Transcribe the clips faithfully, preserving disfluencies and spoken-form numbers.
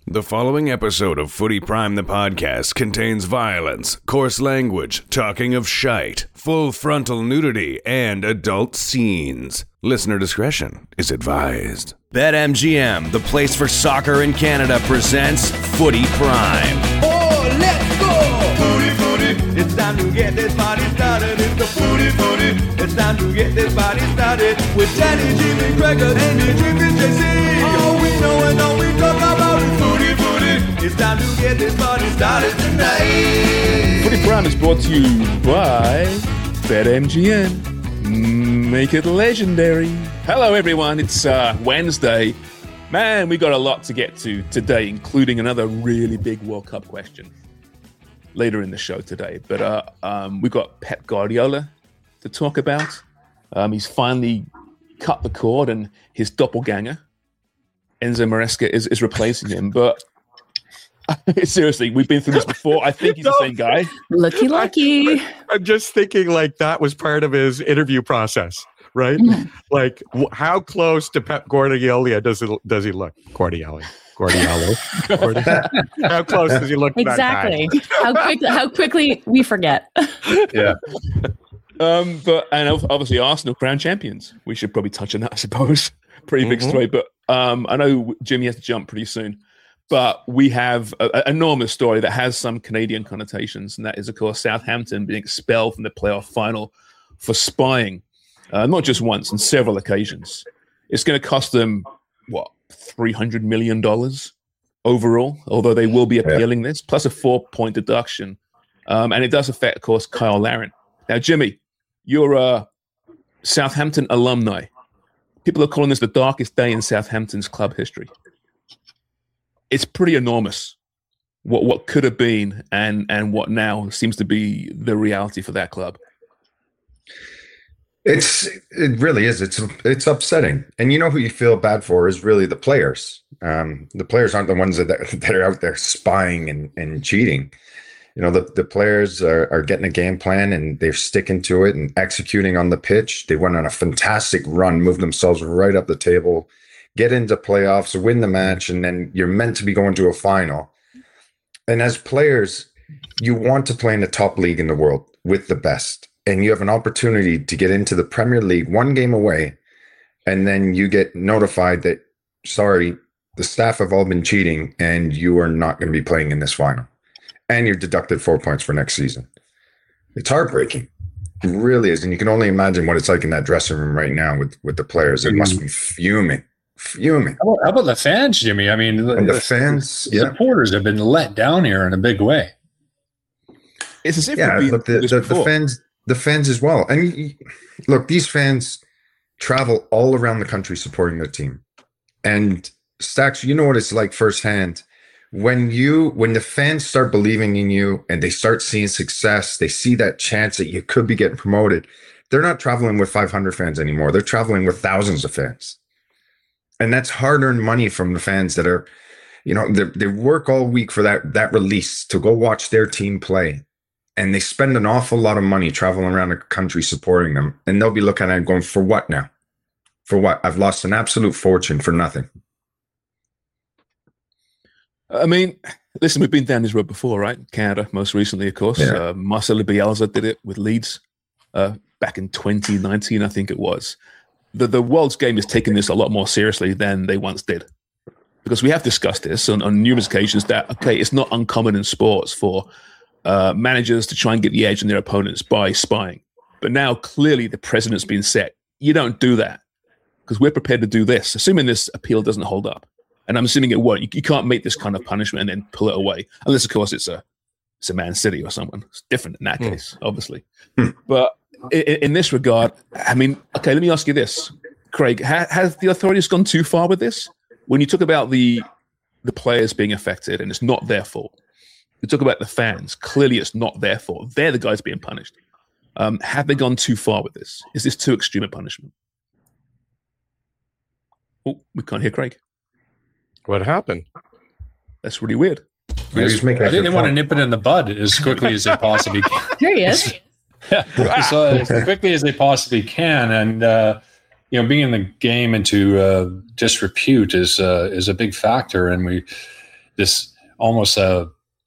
The following episode of Footy Prime the podcast contains violence, coarse language, talking of shite, full frontal nudity, and adult scenes. Listener discretion is advised. BetMGM, the place for soccer in Canada, presents Footy Prime. Oh, let's go! Footy, footy, it's time to get this party started. It's the Footy, footy, it's time to get this party started. With Danny, Jimmy, Gregor, Andy, Jimmy, J C. Oh, we know and all we talk about is Footy, footy. It's time to get this party started tonight. Footy Prime is brought to you by BetMGM. Make it legendary. Hello, everyone. It's uh, Wednesday. Man, we got a lot to get to today, including another really big World Cup question later in the show today. But uh, um, we've got Pep Guardiola to talk about. Um, he's finally cut the cord, and his doppelganger, Enzo Maresca, is, is replacing him. But seriously, we've been through this before. I think he's the same guy. Looky, lucky. I'm just thinking like that was part of his interview process, right? Like, wh- how close to Pep Guardiola does it does he look? Guardiola, Guardiola. Guardiola. How close does he look? To Exactly. That guy? how quick? How quickly we forget. Yeah. Um, but and obviously Arsenal crown champions. We should probably touch on that, I suppose. Pretty big mm-hmm. story. But um, I know Jimmy has to jump pretty soon. But we have an enormous story that has some Canadian connotations, and that is, of course, Southampton being expelled from the playoff final for spying, uh, not just once, on several occasions. It's going to cost them, what, three hundred million dollars overall, although they will be appealing yeah. this, plus a four-point deduction. Um, and it does affect, of course, Kyle Larin. Now, Jimmy, you're a Southampton alumni. People are calling this the darkest day in Southampton's club history. It's pretty enormous what what could have been and and what now seems to be the reality for that club. It's it really is. It's it's upsetting. And you know who you feel bad for is really the players. Um, the players aren't the ones that, that are out there spying and, and cheating. You know, the, the players are, are getting a game plan and they're sticking to it and executing on the pitch. They went on a fantastic run, moved themselves right up the table, get into playoffs, win the match, and then you're meant to be going to a final. And as players, you want to play in the top league in the world with the best. And you have an opportunity to get into the Premier League one game away, and then you get notified that, sorry, the staff have all been cheating and you are not going to be playing in this final. And you're deducted four points for next season. It's heartbreaking. It really is. And you can only imagine what it's like in that dressing room right now with, with the players. It must be fuming. Fuming. How about, how about the fans, Jimmy? I mean, and the, the fans, the yeah. supporters have been let down here in a big way. It's as if yeah, look, the, the, the fans, the fans as well. And you, look, these fans travel all around the country supporting their team. And Stacks, you know what it's like firsthand when you when the fans start believing in you and they start seeing success. They see that chance that you could be getting promoted. They're not traveling with five hundred fans anymore. They're traveling with thousands of fans. And that's hard-earned money from the fans that are, you know, they, they work all week for that that release to go watch their team play. And they spend an awful lot of money traveling around the country supporting them. And they'll be looking at it going, for what now? For what? I've lost an absolute fortune for nothing. I mean, listen, we've been down this road before, right? Canada, most recently, of course. Yeah. Uh, Marcelo Bielsa did it with Leeds uh, back in twenty nineteen, I think it was. The the world's game is taking this a lot more seriously than they once did. Because we have discussed this on, on numerous occasions that, okay, it's not uncommon in sports for uh, managers to try and get the edge on their opponents by spying. But now, clearly, the precedent's been set. You don't do that because we're prepared to do this, assuming this appeal doesn't hold up. And I'm assuming it won't. You, you can't make this kind of punishment and then pull it away. Unless, of course, it's a it's a Man City or someone. It's different in that mm. case, obviously. Mm. But in, in this regard, I mean, okay, let me ask you this. Craig, ha, has the authorities gone too far with this? When you talk about the the players being affected and it's not their fault, you talk about the fans, clearly it's not their fault. They're the guys being punished. Um, have they gone too far with this? Is this too extreme a punishment? Oh, we can't hear Craig. What happened? That's really weird. I think they want to nip it in the bud as quickly as they possibly can. There he is. Yeah, so as quickly as they possibly can. And, uh, you know, being in the game into uh, disrepute is uh, is a big factor. And we, this almost a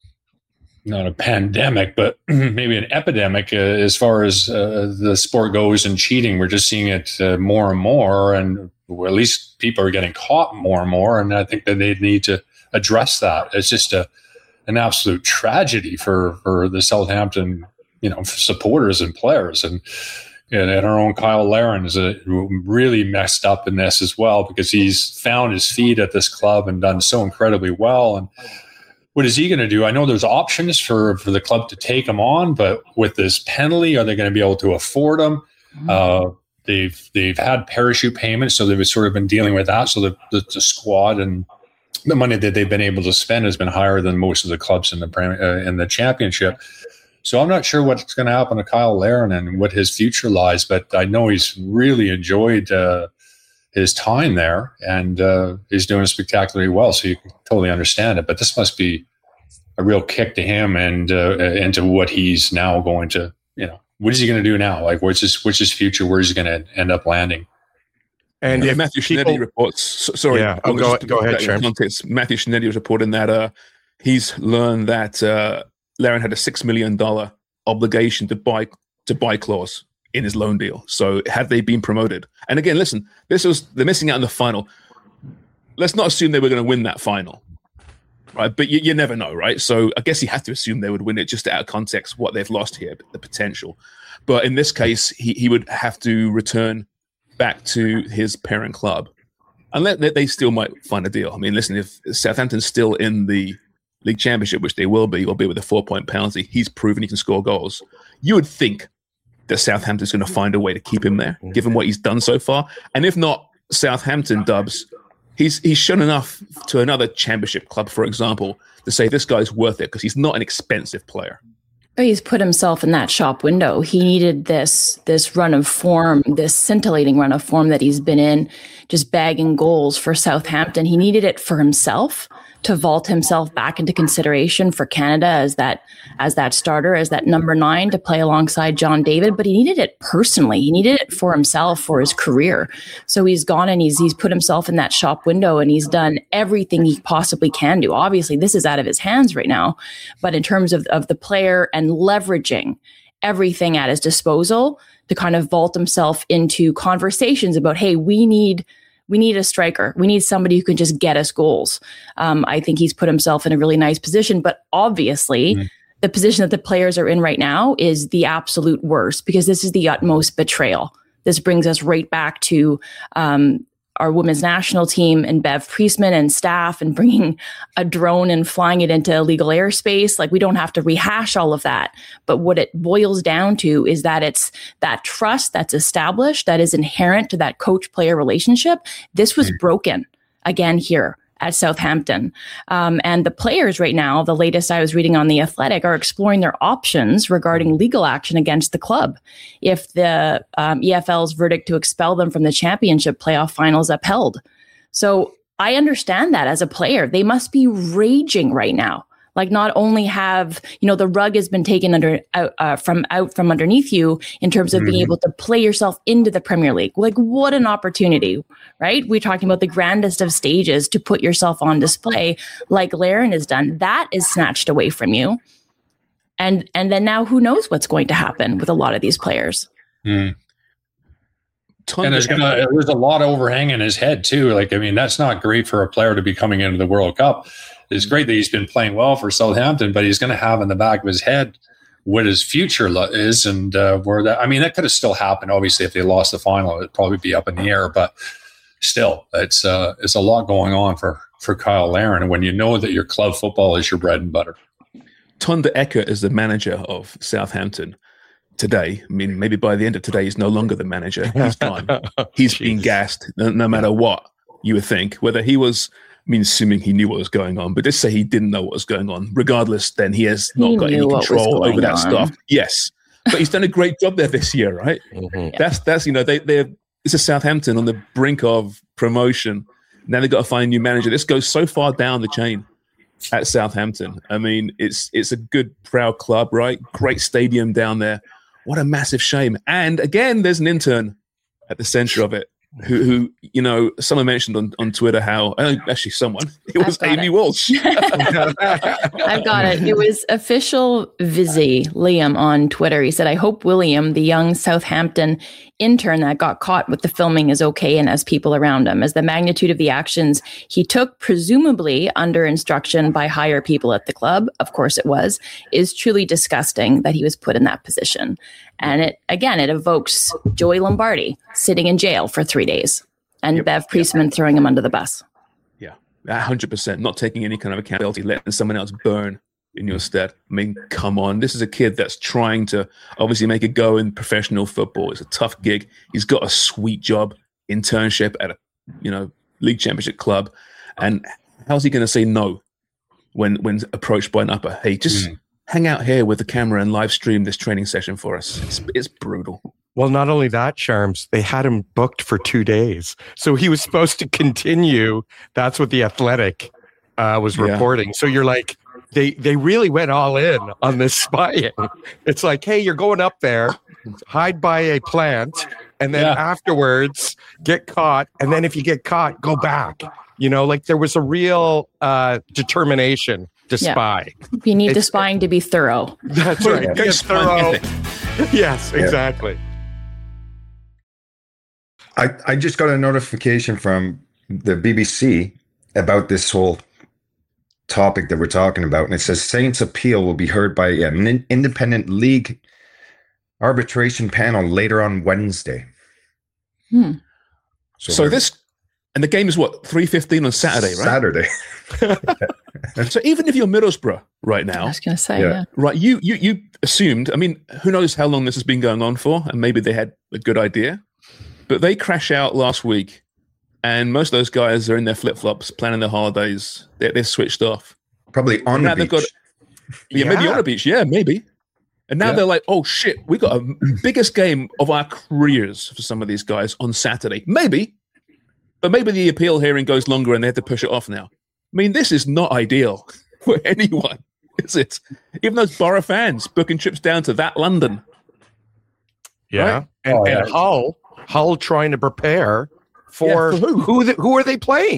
not a pandemic, but maybe an epidemic uh, as far as uh, the sport goes and cheating. We're just seeing it uh, more and more, and well, at least people are getting caught more and more. And I think that they need to address that. It's just a an absolute tragedy for for the Southampton, you know, supporters and players, and and, and our own Kyle Larin is a, really messed up in this as well, because he's found his feet at this club and done so incredibly well. And what is he going to do? I know there's options for, for the club to take him on, but with this penalty, are they going to be able to afford him? Mm-hmm. Uh, they've they've had parachute payments, so they've sort of been dealing with that. So the, the, the squad and the money that they've been able to spend has been higher than most of the clubs in the uh, in the championship. So I'm not sure what's going to happen to Kyle Larin and what his future lies, but I know he's really enjoyed uh, his time there, and uh, he's doing spectacularly well. So you can totally understand it. But this must be a real kick to him and uh, into what he's now going to, you know, what is he going to do now? Like, what's his, what's his future? Where is he going to end up landing? And yeah, Matthew Schneider reports. So, sorry, yeah, oh, go, go ahead, Sharon. Context, Matthew Schneider was reporting that uh, he's learned that uh, Larin had a six million dollar obligation to buy to buy clause in his loan deal. So had they been promoted, and again, listen, this was they're missing out in the final. Let's not assume they were going to win that final, right? But you, you never know, right? So I guess you have to assume they would win it, just out of context what they've lost here, the potential. But in this case, he he would have to return back to his parent club, unless they still might find a deal. I mean, listen, if Southampton's still in the league championship, which they will be, albeit with a four-point penalty, he's proven he can score goals. You would think that Southampton's going to find a way to keep him there, given what he's done so far. And if not Southampton, Dubs, he's he's shown enough to another championship club, for example, to say this guy's worth it, because he's not an expensive player. He's put himself in that shop window. He needed this this run of form, this scintillating run of form that he's been in, just bagging goals for Southampton. He needed it for himself, to vault himself back into consideration for Canada as that as that starter, as that number nine, to play alongside John David. But he needed it personally. He needed it for himself, for his career. So he's gone and he's he's put himself in that shop window, and he's done everything he possibly can do. Obviously, this is out of his hands right now. But in terms of, of the player and leveraging everything at his disposal to kind of vault himself into conversations about, hey, we need We need a striker. We need somebody who can just get us goals. Um, I think he's put himself in a really nice position. But obviously, mm-hmm. the position that the players are in right now is the absolute worst, because this is the utmost betrayal. This brings us right back to um, our women's national team and Bev Priestman and staff, and bringing a drone and flying it into illegal airspace. Like, we don't have to rehash all of that. But what it boils down to is that it's that trust that's established, that is inherent to that coach-player relationship. This was broken again here at Southampton. Um, and the players right now, the latest I was reading on The Athletic, are exploring their options regarding legal action against the club if the um, E F L's verdict to expel them from the championship playoff finals upheld. So I understand that as a player. They must be raging right now. Like, not only have, you know, the rug has been taken under out, uh, from out from underneath you in terms of mm-hmm. being able to play yourself into the Premier League. Like, what an opportunity, right? We're talking about the grandest of stages to put yourself on display, like Larin has done. That is snatched away from you. And and then now who knows what's going to happen with a lot of these players. Mm. And there's gonna there's a lot overhanging his head too. Like, I mean, that's not great for a player to be coming into the World Cup. It's great that he's been playing well for Southampton, but he's going to have in the back of his head what his future is, and uh, where that. I mean, that could have still happened. Obviously, if they lost the final, it'd probably be up in the air. But still, it's uh, it's a lot going on for for Kyle Larin. And when you know that your club football is your bread and butter. Ton de Ecker is the manager of Southampton today. I mean, maybe by the end of today, he's no longer the manager. He's gone. He's been gassed, no, no matter what you would think. Whether he was. I mean, assuming he knew what was going on, but just say he didn't know what was going on. Regardless, then he has not he got any control over that on. stuff. Yes, but he's done a great job there this year, right? Mm-hmm. Yeah. That's that's you know they they're it's a Southampton on the brink of promotion. Now they've got to find a new manager. This goes so far down the chain at Southampton. I mean, it's it's a good, proud club, right? Great stadium down there. What a massive shame. And again, there's an intern at the center of it. who, who you know, someone mentioned on, on Twitter how, uh, actually someone, it was Amy it. Walsh. I've got it. It was official Vizzy Liam on Twitter. He said, I hope William, the young Southampton intern that got caught with the filming, is okay and has people around him, as the magnitude of the actions he took, presumably under instruction by higher people at the club, of course it was, is truly disgusting that he was put in that position. And it, again, it evokes Joey Lombardi sitting in jail for three days and yep. Bev Priestman yep. throwing him under the bus. Yeah, one hundred percent. Not taking any kind of accountability, letting someone else burn in your stead. I mean, come on. This is a kid that's trying to obviously make a go in professional football. It's a tough gig. He's got a sweet job, internship at a, you know, league championship club. And how's he going to say no when when approached by an upper? Hey, just mm. hang out here with the camera and live stream this training session for us. It's, it's brutal. Well, not only that, Charms, they had him booked for two days. So he was supposed to continue. That's what The Athletic uh, was Yeah. reporting. So you're like, they they really went all in on this spying. It's like, hey, you're going up there, hide by a plant, and then Yeah. afterwards get caught. And then if you get caught, go back. You know, like there was a real uh, determination to Yeah. spy. You need the It's- spying to be thorough. That's right. Yeah. Get Good thorough. spying Yes, exactly. I, I just got a notification from the B B C about this whole topic that we're talking about. And it says Saints appeal will be heard by an in- independent league arbitration panel later on Wednesday. Hmm. So we're- this, and the game is what, three fifteen on Saturday, right? Saturday. So even if you're Middlesbrough right I now, was going to say, Yeah. yeah. right, you, you, you assumed, I mean, who knows how long this has been going on for, and maybe they had a good idea, but they crash out last week, and most of those guys are in their flip-flops, planning their holidays. They're, they're switched off. Probably on Now the they've beach. got- Yeah, maybe on the beach. Yeah, maybe. And now Yeah. they're like, oh shit, we got a biggest game of our careers for some of these guys on Saturday. Maybe. But maybe the appeal hearing goes longer and they have to push it off now. I mean, this is not ideal for anyone, is it? Even those Borough fans booking trips down to that London. Yeah. Right? And, Oh, and yeah. Hull, Hull trying to prepare for, Yeah, for who? who? the, who are they playing?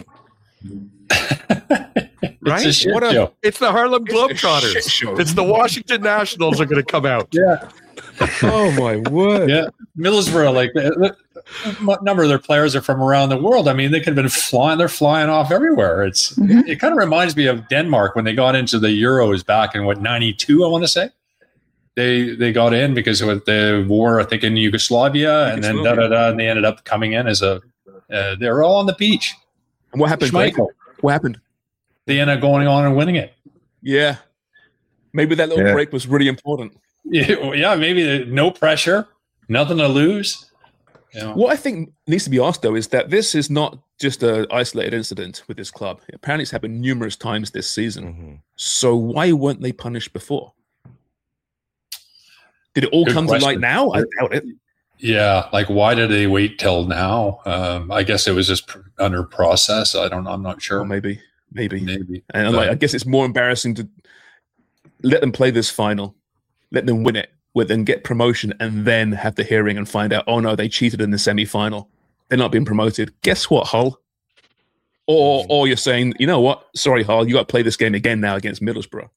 It's Right? a shit What a- show. It's the Harlem It's a shit Globetrotters. show. It's the Washington Nationals are going to come out. Yeah. Oh my word. Yeah, Middlesbrough, like a number of their players are from around the world. I mean, they could have been flying; they're flying off everywhere. It's Mhm. it, it kind of reminds me of Denmark when they got into the Euros back in what ninety-two, I want to say. They they got in because of the war, I think, in Yugoslavia, and then da Yugoslavia. da da, and they ended up coming in as a. Uh, they were all on the beach. And what happened, Greg? Schmeichel. What happened? They ended up going on and winning it. Yeah. Maybe that little Yeah. break was really important. Yeah, maybe no pressure, nothing to lose. You know. What I think needs to be asked, though, is that this is not just an isolated incident with this club. Apparently, it's happened numerous times this season. Mm-hmm. So why weren't they punished before? Did it all Good come question. to light now? I doubt it. Yeah, like why did they wait till now? Um, I guess it was just pr- under process. I don't. I'm not sure. Or maybe, maybe. Maybe. And But- like, I guess it's more embarrassing to let them play this final, let them win it, with then get promotion, and then have the hearing and find out, oh no, they cheated in the semi-final. They're not being promoted. Guess what, Hull? Or, or you're saying, you know what? Sorry, Hull, you got to play this game again now against Middlesbrough.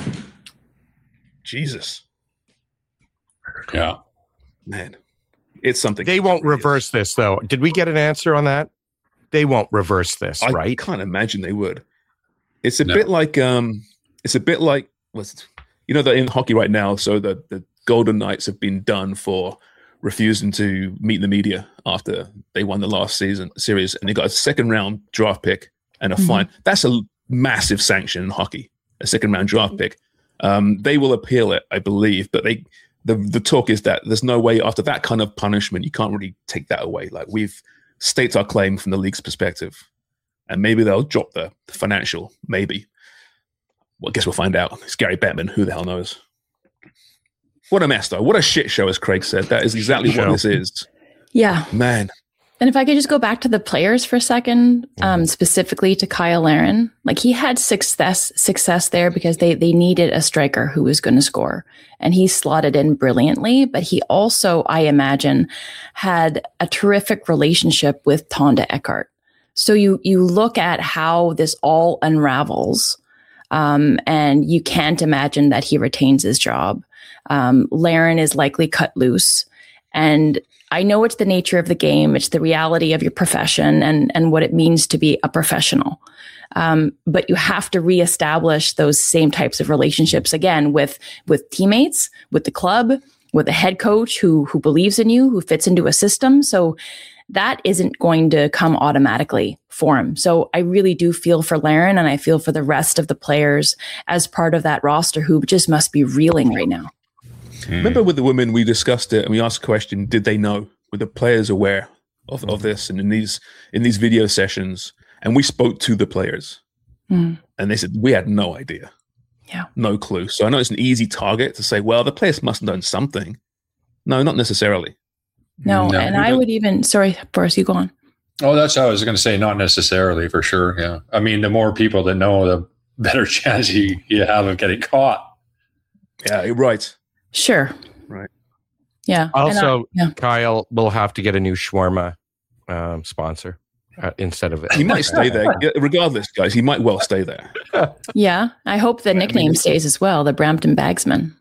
Jesus, yeah. man, it's something. They won't reverse this, though. Did we get an answer on that? They won't reverse this, I right? can't imagine they would. It's a No. bit like um, it's a bit like what's it? You know that in hockey right now. So the the Golden Knights have been done for refusing to meet the media after they won the last season series, and they got a second round draft pick and a Mhm. fine. That's a massive sanction in hockey. A second round draft pick. Um, they will appeal it, I believe, but they. The, the talk is that there's no way after that kind of punishment, you can't really take that away. Like we've stated our claim from the league's perspective, and maybe they'll drop the, the financial, maybe. Well, I guess we'll find out. It's Gary Bettman. Who the hell knows? What a mess, though. What a shit show, as Craig said. That is exactly Shit what show. this is. Yeah. Man. And if I could just go back to the players for a second, um, specifically to Kyle Larin, like he had success success there because they they needed a striker who was going to score, and he slotted in brilliantly. But he also, I imagine, had a terrific relationship with Tonda Eckhart. So you you look at how this all unravels, um, and you can't imagine that he retains his job. Um, Larin is likely cut loose, and I know it's the nature of the game. It's the reality of your profession and, and what it means to be a professional. Um, but you have to reestablish those same types of relationships again with, with teammates, with the club, with a head coach who, who believes in you, who fits into a system. So that isn't going to come automatically for him. So I really do feel for Larin, and I feel for the rest of the players as part of that roster who just must be reeling right now. Remember with the women, we discussed it and we asked the question, did they know? Were the players aware of, of this? And in these in these video sessions, and we spoke to the players mm. and they said, we had no idea. Yeah. No clue. So I know it's an easy target to say, well, the players must have done something. No, not necessarily. No, no and I would even, sorry, Boris, you go on. Oh, that's how I was going to say, not necessarily, for sure. Yeah. I mean, the more people that know, the better chance you, you have of getting caught. Yeah, you're right. Sure. Right. Yeah. Also, I, yeah. Kyle will have to get a new shawarma um, sponsor uh, instead of it. He might stay there. Regardless, guys, he might well stay there. Yeah. I hope the nickname I mean, stays as well, the Brampton Bagsman.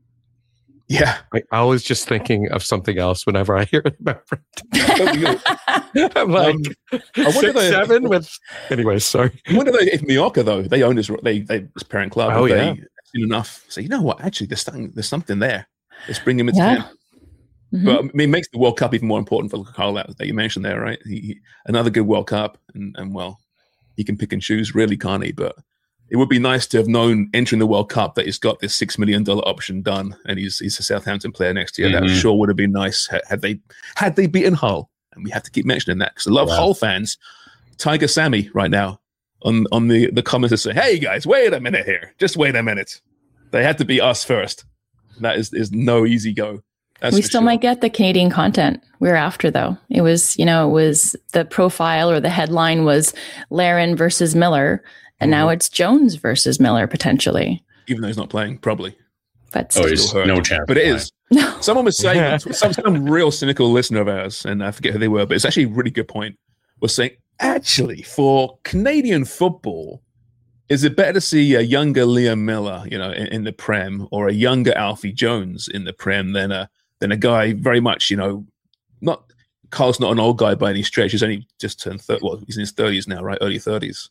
Yeah. I, I was just thinking of something else whenever I hear about Brampton. I'm like, um, I six, they, seven with... Anyways, sorry. I wonder if Mallorca, though, they own this, they, they, this parent club. Oh, they, yeah. Enough. So you know what? Actually, there's something. There's something there. Let's bring him into yeah. him. Mm-hmm. But I mean, it makes the World Cup even more important for Kyle that, that you mentioned there, right? He, he, another good World Cup, and, and well, he can pick and choose, really, can't he? But it would be nice to have known entering the World Cup that he's got this six million dollar option done, and he's he's a Southampton player next year. Mm-hmm. That sure would have been nice had, had they had they beaten Hull, and we have to keep mentioning that because I love wow. Hull fans. Tiger Sammy right now on on the the comments that say, "Hey guys, wait a minute here, just wait a minute." They had to be us first. That is is no easy go. That's we still sure. might get the Canadian content we're after, though. It was, you know, it was the profile or the headline was Larin versus Miller, and mm-hmm. now it's Jones versus Miller potentially. Even though he's not playing, probably. But oh, he's no chance. But it is. No. Someone was saying, some some real cynical listener of ours, and I forget who they were, but it's actually a really good point. Was saying actually for Canadian football. Is it better to see a younger Liam Miller, you know, in, in the Prem, or a younger Alfie Jones in the Prem than a than a guy very much, you know, not Carl's not an old guy by any stretch. He's only just turned thirty. Well, he's in his thirties now, right? Early thirties.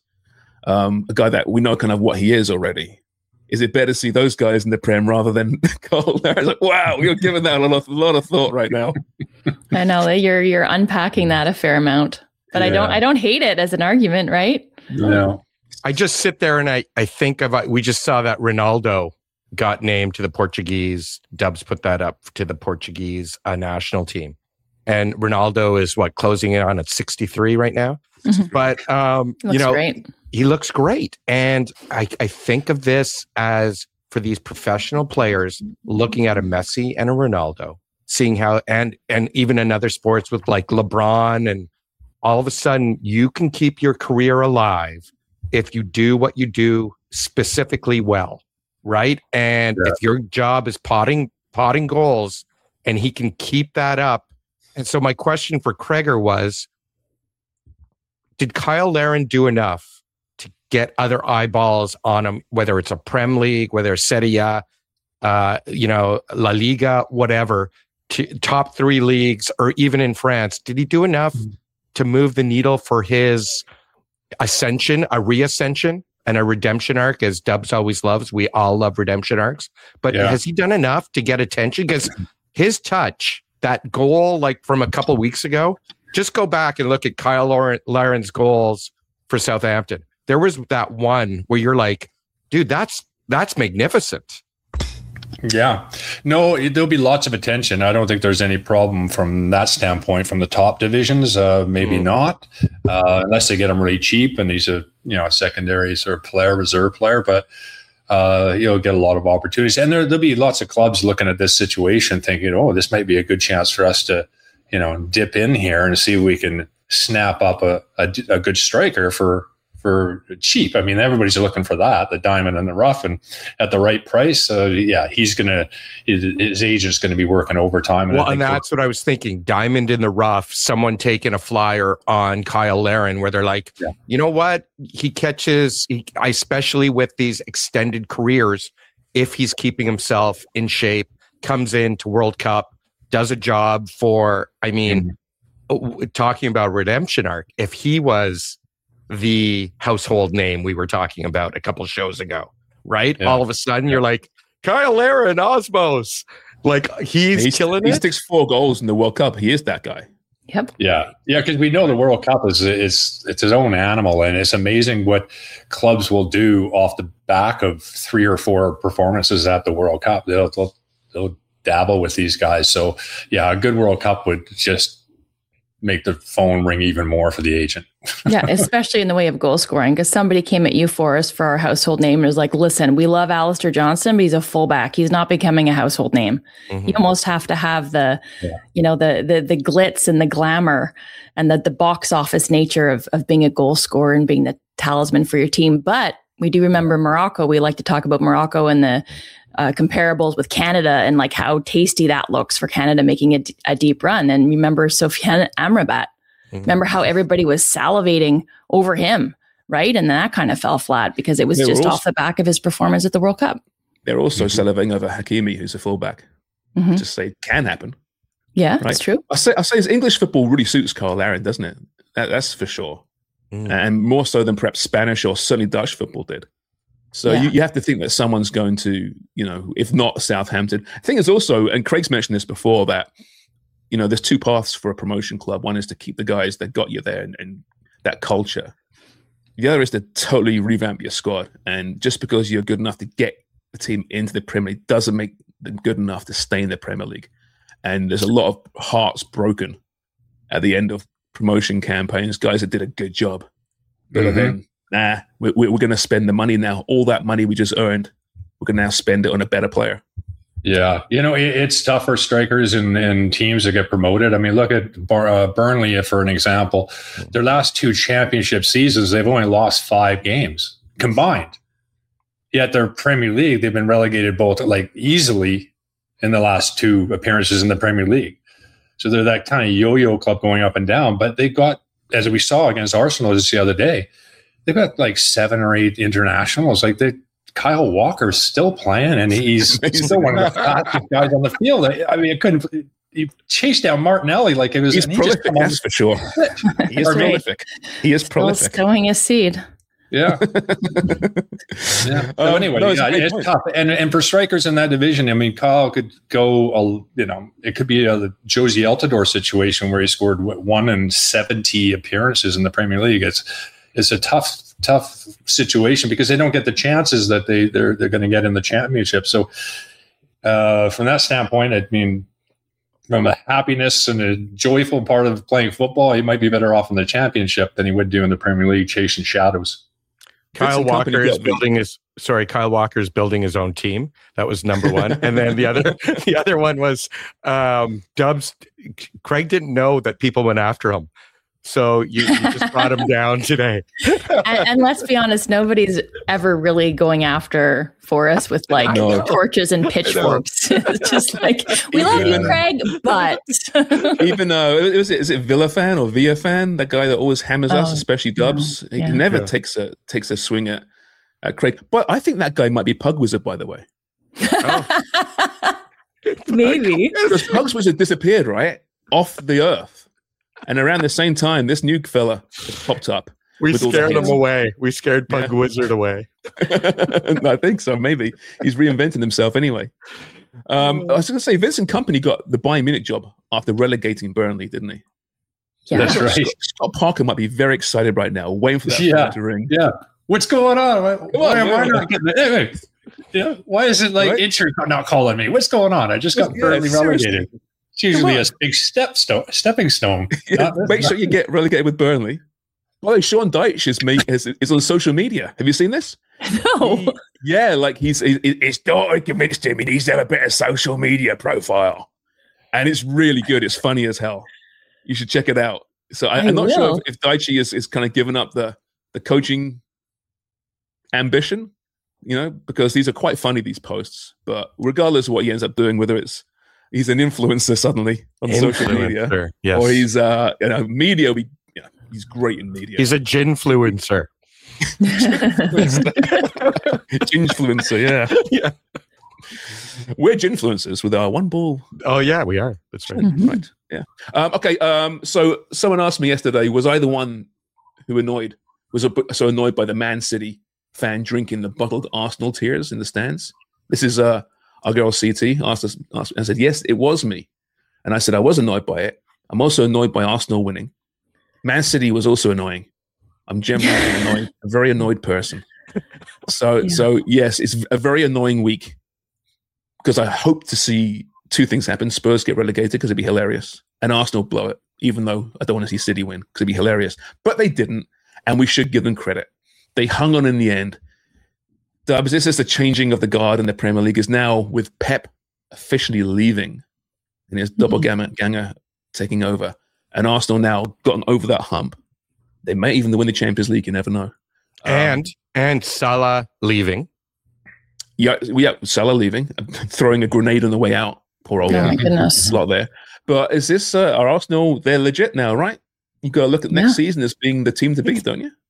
Um, a guy that we know kind of what he is already. Is it better to see those guys in the Prem rather than Carl? It's like, wow, you're giving that a lot, a lot of thought right now. I know you're you're unpacking that a fair amount, but yeah. I don't I don't hate it as an argument, right? No. I just sit there and I, I think of, we just saw that Ronaldo got named to the Portuguese, Dubs put that up to the Portuguese uh, national team. And Ronaldo is what, closing in on at sixty-three right now? Mm-hmm. But, um, you know, great. he looks great. And I, I think of this as for these professional players looking at a Messi and a Ronaldo, seeing how, and, and even in other sports with like LeBron, and all of a sudden you can keep your career alive if you do what you do specifically well, right? And yeah. if your job is potting potting goals and he can keep that up. And so my question for Kreger was, did Kyle Larin do enough to get other eyeballs on him, whether it's a Prem League, whether it's Serie A, uh, you know, La Liga, whatever, to top three leagues, or even in France? Did he do enough mm-hmm. to move the needle for his ascension, a reascension, and a redemption arc, as Dubs always loves? We all love redemption arcs. But yeah. has he done enough to get attention? Because his touch, that goal like from a couple weeks ago, just go back and look at Kyle Larin's goals for Southampton. There was that one where you're like, dude, that's that's magnificent. Yeah. No, there'll be lots of attention. I don't think there's any problem from that standpoint from the top divisions. Uh, maybe mm. not, uh, unless they get him really cheap and he's a, you know, a secondary sort of player, reserve player. But uh, you'll get a lot of opportunities. And there, there'll be lots of clubs looking at this situation thinking, oh, this might be a good chance for us to, you know, dip in here and see if we can snap up a, a, a good striker for for cheap. I mean, everybody's looking for that, the diamond in the rough, and at the right price. So yeah, he's gonna his, his agent's gonna be working overtime. And well, and that's what I was thinking. Diamond in the rough. Someone taking a flyer on Kyle Larin, where they're like, yeah. you know what, he catches. He, especially with these extended careers, if he's keeping himself in shape, comes into World Cup, does a job for. I mean, mm-hmm. talking about redemption arc. If he was the household name we were talking about a couple shows ago, right? Yeah. All of a sudden, yeah. you're like, Kyle Larin, Osmos. Like, he's, he's killing he it. He sticks four goals in the World Cup. He is that guy. Yep. Yeah. Yeah, because we know the World Cup is, is it's its own animal, and it's amazing what clubs will do off the back of three or four performances at the World Cup. They'll, they'll, they'll dabble with these guys. So, yeah, a good World Cup would just make the phone ring even more for the agent. Yeah, especially in the way of goal scoring, because somebody came at you for us for our household name and was like, listen, we love Alistair Johnston, but he's a fullback. He's not becoming a household name. Mm-hmm. You almost have to have the, yeah. you know, the the the glitz and the glamour and the, the box office nature of, of being a goal scorer and being the talisman for your team. But we do remember Morocco. We like to talk about Morocco and the Uh, comparables with Canada and like how tasty that looks for Canada making a, d- a deep run. And remember Sofiane Amrabat. Mm-hmm. Remember how everybody was salivating over him, right? And then that kind of fell flat because it was they just also, off the back of his performance at the World Cup. They're also mm-hmm. salivating over Hakimi, who's a fullback. Mm-hmm. Just say can happen. Yeah, right? That's true. I say, I say, his English football really suits Kyle Larin, doesn't it? That, that's for sure, mm. and more so than perhaps Spanish or certainly Dutch football did. So yeah. you, you have to think that someone's going to, you know, if not Southampton. I think it's also, and Craig's mentioned this before, that, you know, there's two paths for a promotion club. One is to keep the guys that got you there and, and that culture. The other is to totally revamp your squad. And just because you're good enough to get the team into the Premier League doesn't make them good enough to stay in the Premier League. And there's a lot of hearts broken at the end of promotion campaigns, guys that did a good job. But mm-hmm. then, nah, we're, we're going to spend the money now. All that money we just earned, we're going to now spend it on a better player. Yeah. You know, it, it's tough for strikers and, and teams that get promoted. I mean, look at Bar- uh, Burnley, for an example. Their last two championship seasons, they've only lost five games combined. Yet their Premier League, they've been relegated both like easily in the last two appearances in the Premier League. So they're that kind of yo-yo club going up and down. But they got, as we saw against Arsenal just the other day, they've got like seven or eight internationals. Like they, Kyle Walker's still playing, and he's still one of the fastest guys on the field. I mean, it couldn't. He chased down Martinelli like it was. He's prolific, he that's for sure. He is prolific. He is prolific. Still sowing his seed. Yeah. yeah. So anyway, um, no, yeah, it's point. tough. And and for strikers in that division, I mean, Kyle could go, a, you know, it could be a the Josie Altidore situation where he scored what, one in seventy appearances in the Premier League. It's it's a tough, tough situation because they don't get the chances that they they're they're going to get in the championship. So uh, from that standpoint, I mean, from a happiness and a joyful part of playing football, he might be better off in the championship than he would do in the Premier League chasing shadows. Kyle Walker is building his sorry, Kyle Walker is building his own team. That was number one. And then the other the other one was um, Dubs. Craig didn't know that people went after him. So you, you just brought him down today. and, and let's be honest, nobody's ever really going after Forrest with like no. torches and pitchforks. It's just like, we love you, Craig, but even uh, is it is it Villafan or Villafan, that guy that always hammers oh, us, especially Dubs. Yeah, he yeah. never yeah. takes a takes a swing at, at Craig. But I think that guy might be Pug Wizard, by the way. Oh. Maybe because Pug Wizard disappeared right off the earth. And around the same time, this new fella popped up. We scared him away. We scared Pug yeah. Wizard away. I think so. Maybe he's reinventing himself anyway. Um, I was going to say, Vincent Kompany got the Bayern Munich job after relegating Burnley, didn't he? Yeah, that's right. Scott, Scott Parker might be very excited right now, waiting for that yeah. phone to ring. Yeah. What's going on? Why, Come on, why, why, why, yeah. why is it like right? Inter not calling me? What's going on? I just got yeah, Burnley relegated. It's usually a big step sto- stepping stone. Yeah, make sure you get relegated with Burnley. Well, Sean Dyche is, me, is, is on social media. Have you seen this? No. He, yeah, like he's he, his daughter convinced him he needs to have a better social media profile. And it's really good. It's funny as hell. You should check it out. So I, I I'm not will. sure if, if Daichi is, is kind of given up the the coaching ambition, you know, because these are quite funny, these posts. But regardless of what he ends up doing, whether it's he's an influencer suddenly on social media, Influencer, yes. or he's uh, you know, media, we, you know, he's great in media. He's a ginfluencer. Ginfluencer, yeah. Yeah. We're ginfluencers with our one ball. Oh yeah, we are. That's right. Mhm. Right. Yeah. Um, okay. Um, so someone asked me yesterday, was I the one who annoyed, was a, so annoyed by the Man City fan drinking the bottled Arsenal tears in the stands? This is uh, our girl C T asked us, asked, and said, yes, it was me. And I said, I was annoyed by it. I'm also annoyed by Arsenal winning. Man City was also annoying. I'm generally annoyed, a very annoyed person. So, Yeah. so yes, it's a very annoying week because I hope to see two things happen. Spurs get relegated because it'd be hilarious, and Arsenal blow it, even though I don't want to see City win because it'd be hilarious. But they didn't, and we should give them credit. They hung on in the end. Dubs, this is the changing of the guard in the Premier League is now with Pep officially leaving and his double ganger, ganger taking over, and Arsenal now gotten over that hump. They may even win the Champions League. You never know. Um, And and Salah leaving. yeah, yeah, Salah leaving, throwing a grenade on the way out. Poor old Oh my man. goodness. A lot there. But is this uh, are Arsenal? They're legit now, right? You got to look at next Yeah. season as being the team to beat, don't you?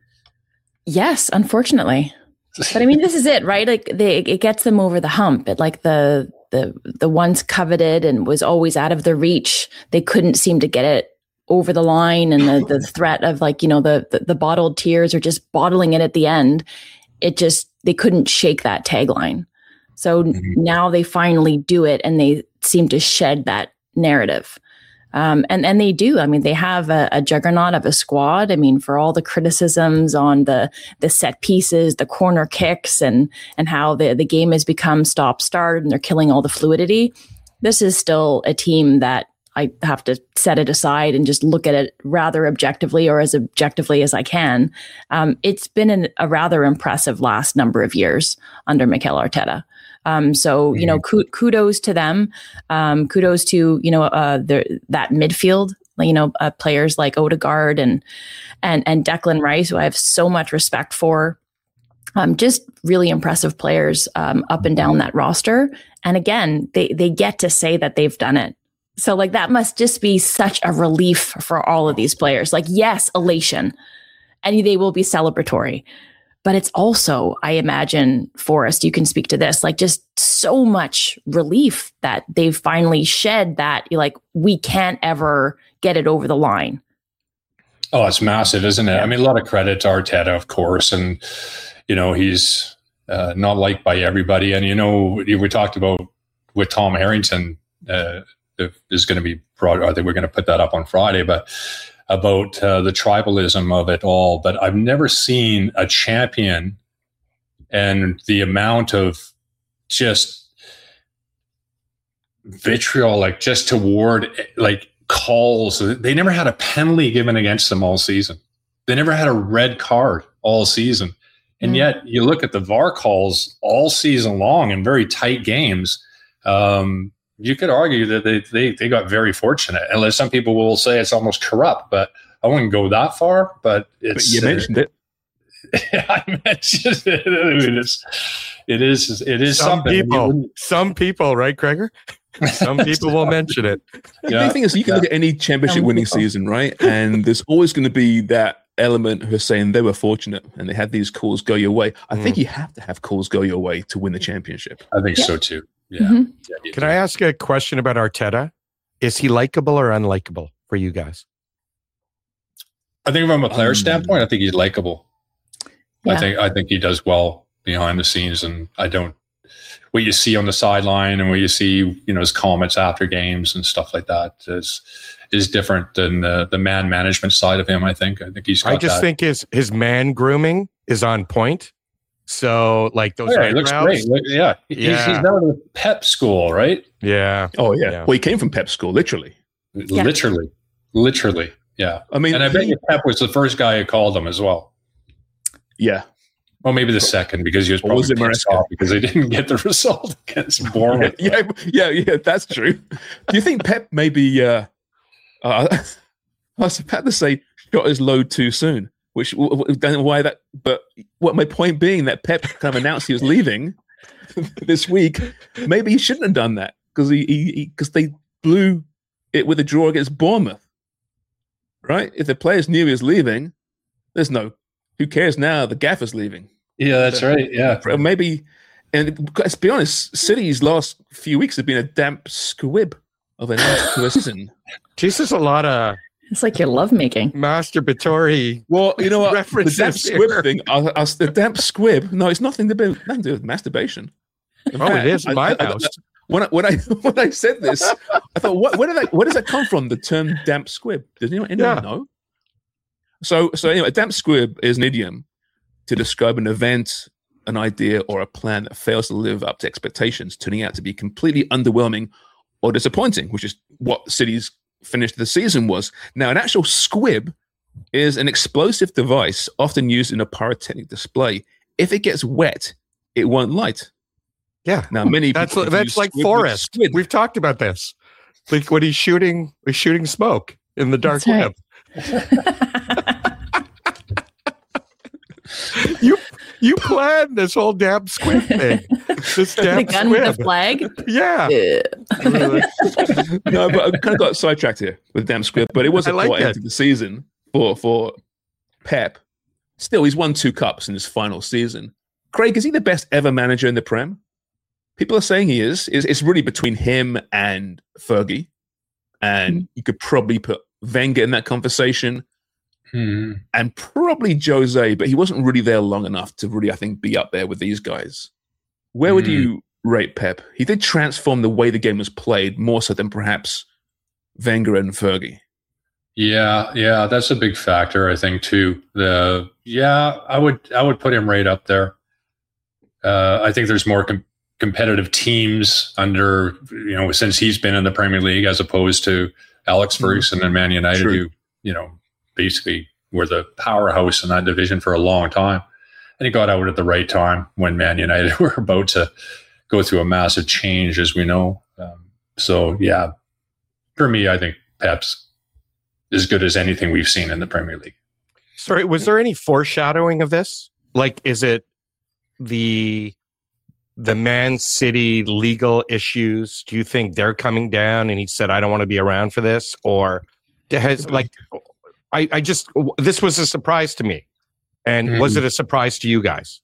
Yes, unfortunately. But I mean, this is it, right? Like they, it gets them over the hump. It like the the the once coveted and was always out of their reach. They couldn't seem to get it over the line, and the the threat of like you know the the, the bottled tears or just bottling it at the end. It just they couldn't shake that tagline. So Mm-hmm. now they finally do it, and they seem to shed that narrative. Um, and and they do. I mean, they have a, a juggernaut of a squad. I mean, for all the criticisms on the the set pieces, the corner kicks, and and how the the game has become stop start, and they're killing all the fluidity. This is still a team that I have to set it aside and just look at it rather objectively, or as objectively as I can. Um, it's been an, a rather impressive last number of years under Mikel Arteta. Um, so, you know, ku- kudos to them. Um, kudos to, you know, uh, the, that midfield, you know, uh, players like Odegaard and, and, and Declan Rice, who I have so much respect for. Um, just really impressive players um, up and down that roster. And again, they, they get to say that they've done it. So like that must just be such a relief for all of these players. Like, yes, elation, and they will be celebratory. But it's also, I imagine, Forrest, you can speak to this, like just so much relief that they've finally shed that, like, we can't ever get it over the line. Oh, it's massive, isn't it? I mean, a lot of credit to Arteta, of course. And, you know, he's uh, not liked by everybody. And, you know, we talked about with Tom Harrington, uh, is going to be brought, I think we're going to put that up on Friday, but about uh, the tribalism of it all. But I've never seen a champion and the amount of just vitriol, like just toward like calls. They never had a penalty given against them all season. They never had a red card all season. And Mm. yet you look at the V A R calls all season long in very tight games. Um, you could argue that they, they, they got very fortunate. Unless some people will say it's almost corrupt, but I wouldn't go that far. But But it's you mentioned it. I mentioned it. I mean, it's, it is. It is Some something. You people, wouldn't- some people, right, Gregor? Some people will mention it. The Yeah. big thing is you can Yeah. look at any championship Some winning people. season, right? And there's always going to be that element who's saying they were fortunate and they had these calls go your way. I think you have to have calls go your way to win the championship. I think Yeah. so too. Yeah. Mhm. Yeah, you Can do. I ask a question about Arteta? Is he likable or unlikable for you guys? I think from a player Um, standpoint, I think he's likable. I Yeah. think I think he does well behind the scenes, and I don't. What you see on the sideline and what you see, you know, his comments after games and stuff like that is is different than the the man management side of him. I think. I think he's. Got I just that. think his his man grooming is on point. So like those Oh, yeah, he looks eyebrows. great. Look- yeah, He's, Yeah. he's out of the Pep school, right? Yeah. Oh, yeah. Yeah. Well, he came from Pep school, literally. Literally, literally. Yeah, I mean, and I bet he- you Pep was the first guy who called him as well. yeah. Well, maybe the second because he was Or probably was it pissed Maresca? off because they didn't get the result against Bournemouth. yeah, yeah, yeah, that's true. Do you think Pep maybe uh, Uh, I was about to say shot his load too soon, which don't know why that. But what my point being that Pep kind of announced he was leaving this week. Maybe he shouldn't have done that because he because they blew it with a draw against Bournemouth. Right? If the players knew he was leaving, there's no. Who cares now? The gaffer's leaving. Yeah, that's so, right. Yeah, maybe. And let's be honest, City's last few weeks have been a damp squib of an end to a season. Jeez, there's a lot of. It's like your lovemaking. Masturbatory. Well, you know what? References the damp here. squib thing. I, I, the damp squib. No, it's nothing to do. Nothing to do with masturbation. In Oh, fact, it is in my I, I, house. I, when I when I when I said this, I thought, what? Where did that? Where does that come from? The term damp squib. Does anyone, anyone Yeah. know? So so anyway, a damp squib is an idiom to describe an event, an idea, or a plan that fails to live up to expectations, turning out to be completely underwhelming or disappointing, which is what City's finish of the season was. Now, an actual squib is an explosive device often used in a pyrotechnic display. If it gets wet, it won't light. Yeah. Now, many That's people that's use like squid with Forrest. squid. We've talked about this. Like when he's shooting, he's shooting smoke in the dark That's web. you you planned this whole damn squid thing. This damn The gun squib. with the flag. Yeah. No, but I kind of got sidetracked here with damn squib. But it was I a like quite it. end of the season for for Pep. Still, he's won two cups in his final season. Craig, is he the best ever manager in the Prem? People are saying he is. It's, it's really between him and Fergie, and Mm. you could probably put Wenger in that conversation, Hmm. and probably Jose, but he wasn't really there long enough to really, I think, be up there with these guys. Where would Mm. you rate Pep? He did transform the way the game was played more so than perhaps Wenger and Fergie. Yeah, yeah, that's a big factor, I think, too. The yeah, I would I would put him right up there. Uh, I think there's more com- competitive teams under you know since he's been in the Premier League as opposed to Alex Ferguson and Man United, True. who you know basically were the powerhouse in that division for a long time. And he got out at the right time when Man United were about to go through a massive change, as we know. Um, so yeah, for me, I think Pep's as good as anything we've seen in the Premier League. Sorry, was there any foreshadowing of this? Like, is it the the Man City legal issues? Do you think they're coming down and he said, I don't want to be around for this? Or has like I, I just this was a surprise to me. And Mhm. was it a surprise to you guys?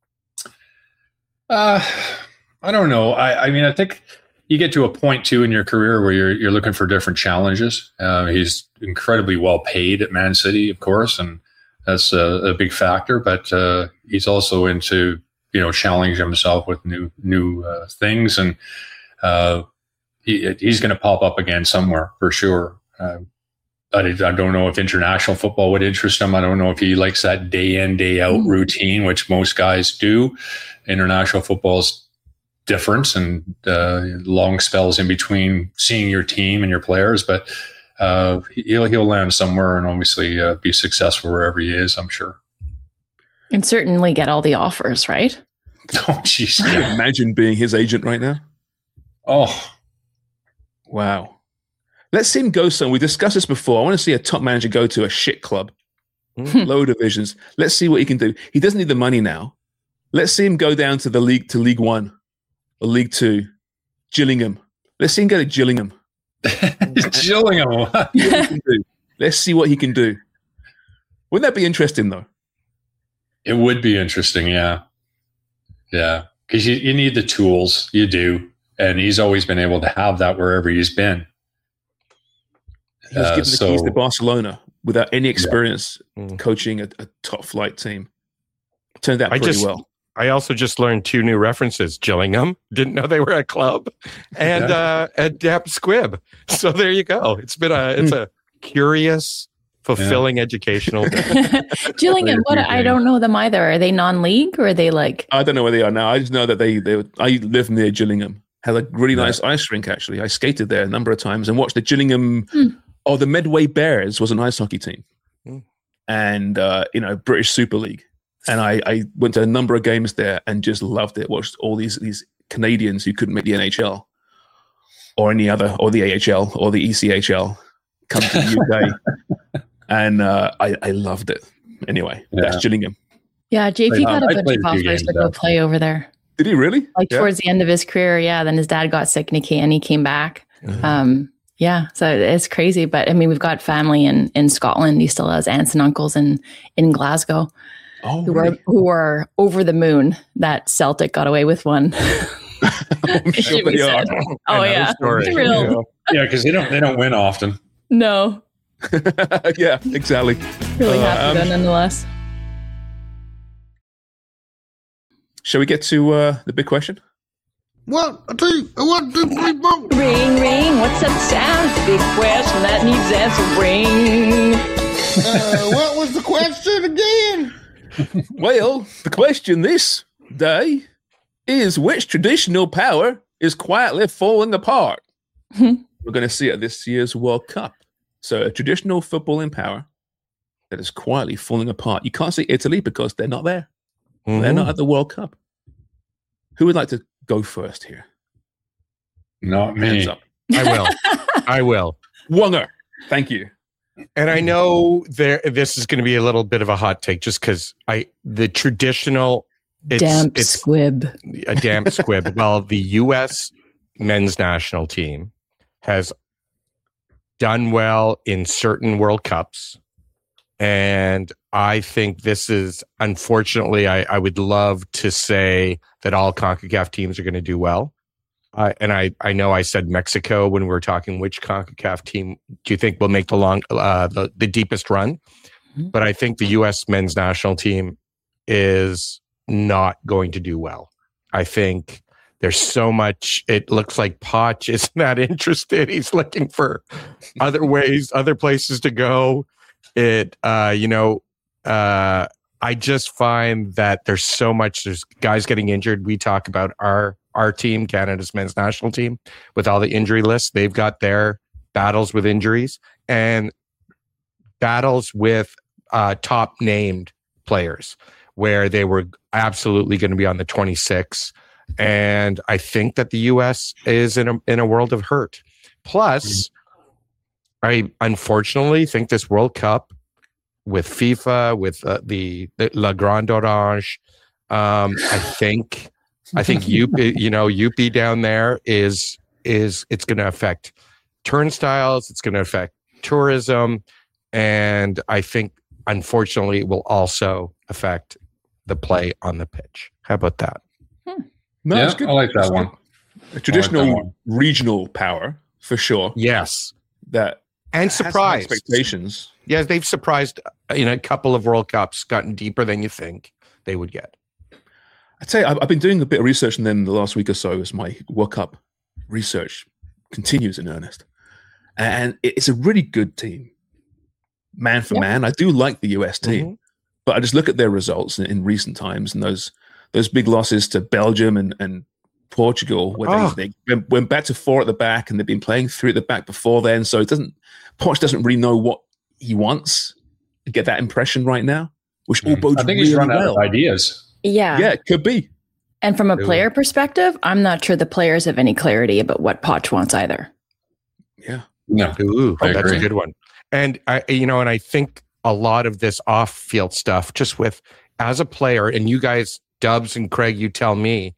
Uh, I don't know. I, I mean, I think you get to a point too in your career where you're you're looking for different challenges. Uh, he's incredibly well paid at Man City, of course, and that's a, a big factor. But uh, he's also into you know challenging himself with new new uh, things, and uh, he he's going to pop up again somewhere for sure. Uh, I, I don't know if international football would interest him. I don't know if he likes that day in, day out routine, which most guys do. International football's different and uh, long spells in between seeing your team and your players, but uh, he'll he'll land somewhere and obviously uh, be successful wherever he is, I'm sure. And certainly get all the offers, right? Oh, jeez. Can you imagine being his agent right now? Oh, Wow. Let's see him go somewhere. We discussed this before. I want to see a top manager go to a shit club, low divisions. Let's see what he can do. He doesn't need the money now. Let's see him go down to the league, to League One or League Two, Gillingham. Let's see him go to Gillingham. Gillingham. See what he can do. Let's see what he can do. Wouldn't that be interesting, though? It would be interesting, yeah. Yeah, because you, you need the tools, you do. And he's always been able to have that wherever he's been. He was Uh, given the keys so- to Barcelona without any experience Mm. coaching a, a top flight team. Turned out I pretty just- well. I also just learned two new references. Gillingham, didn't know they were a club, and Yeah. uh, and Damp Squib. So there you go. It's been a it's a curious, fulfilling educational. Gillingham, what? I don't know them either. Are they non-league or are they like? I don't know where they are now. I just know that they, they I live near Gillingham. Had a really nice ice rink, actually. I skated there a number of times and watched the Gillingham, Hmm. or the Medway Bears was an ice hockey team. Hmm. And, uh, you know, British Super League. And I, I went to a number of games there and just loved it. Watched all these these Canadians who couldn't make the N H L or any other, or the A H L or the E C H L, come to the U K, and uh, I, I loved it. Anyway, yeah. That's Gillingham. Yeah, J P got um, a bunch of offers to go play over there. Did he really? Like yeah. towards the end of his career, yeah. Then his dad got sick and he came, and he came back. Mm-hmm. Um, yeah, so it's crazy. But I mean, we've got family in, in Scotland. He still has aunts and uncles in, in Glasgow oh, who, really? are, who are over the moon that Celtic got away with one. I'm sure they are. Oh, yeah. Thrilled. Yeah, because they don't, they don't win often. No. Yeah, exactly. Really uh, happy um, though, nonetheless. Shall we get to uh, the big question? One, two, one, two, three, four. Ring, ring, what's that sound? It's a big question that needs answering. Uh, what was the question again? Well, the question this day is which traditional power is quietly falling apart? We're going to see it at this year's World Cup. So a traditional footballing power that is quietly falling apart. You can't see Italy because they're not there. Mm-hmm. They're not at the World Cup. Who would like to go first here? Not me. I will. I will. Wonger. Thank you. And I know there. This is going to be a little bit of a hot take, just because I the traditional it's, damp it's squib, a damp squib. Well, the U S men's national team has done well in certain World Cups, and I think this is unfortunately. I, I would love to say that all CONCACAF teams are going to do well. Uh, and I, I know I said Mexico when we were talking which CONCACAF team do you think will make the long uh, the, the deepest run? Mm-hmm. But I think the U S men's national team is not going to do well. I think there's so much. It looks like Poch isn't that interested. He's looking for other ways, other places to go. It, uh, you know, uh, I just find that there's so much. There's guys getting injured. We talk about our our team, Canada's men's national team, with all the injury lists. They've got their battles with injuries and battles with uh, top named players, where they were absolutely going to be on the twenty-six. And I think that the U S is in a in a world of hurt. Plus, I unfortunately think this World Cup, with FIFA, with uh, the, the La Grande Orange, um, I think, I think U P, you know, U P down there is is it's going to affect turnstiles. It's going to affect tourism, and I think, unfortunately, it will also affect the play on the pitch. How about that? Hmm. No, yeah, it's good. I like that one. A traditional like one. regional power for sure. Yes, that and surprise expectations. Yeah, they've surprised in a couple of World Cups, gotten deeper than you think they would get. I'd say I've, I've been doing a bit of research, and then the last week or so, as my World Cup research continues in earnest, and it's a really good team, man for yeah. man. I do like the U S team, mm-hmm. but I just look at their results in, in recent times, and those those big losses to Belgium and, and Portugal, where oh. they, they went back to four at the back, and they've been playing three at the back before then. So it doesn't. Poch doesn't really know what he wants. I get that impression right now, which all bodes I think really he's run well. out of ideas. Yeah. Yeah, it could be. And from a player perspective, I'm not sure the players have any clarity about what Poch wants either. Yeah. No. Ooh, I that's agree. a good one. And I, you know, and I think a lot of this off-field stuff, just with as a player, and you guys, Dubs and Craig, you tell me,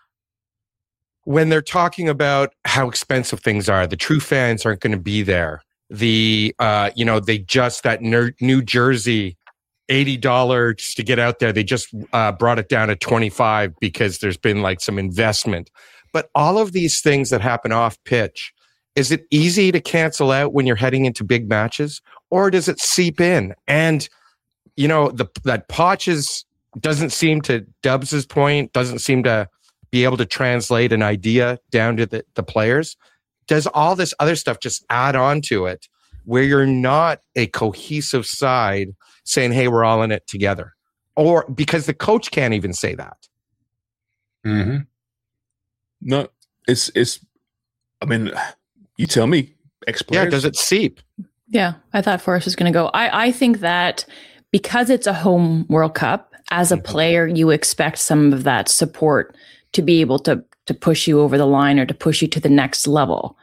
when they're talking about how expensive things are, the true fans aren't going to be there. The, uh, you know, they just, that New Jersey, eighty dollars just to get out there. They just uh, brought it down to twenty-five because there's been like some investment. But all of these things that happen off pitch, is it easy to cancel out when you're heading into big matches, or does it seep in? And, you know, the that Poch's doesn't seem to, Dubs's point, doesn't seem to be able to translate an idea down to the, the players. Does all this other stuff just add on to it, where you're not a cohesive side saying, hey, we're all in it together? Or because the coach can't even say that. Mm-hmm. No, it's, it's, I mean, you tell me. Yeah, does it seep? Yeah, I thought Forrest was going to go. I, I think that because it's a home World Cup, as a player, you expect some of that support to be able to to push you over the line or to push you to the next level.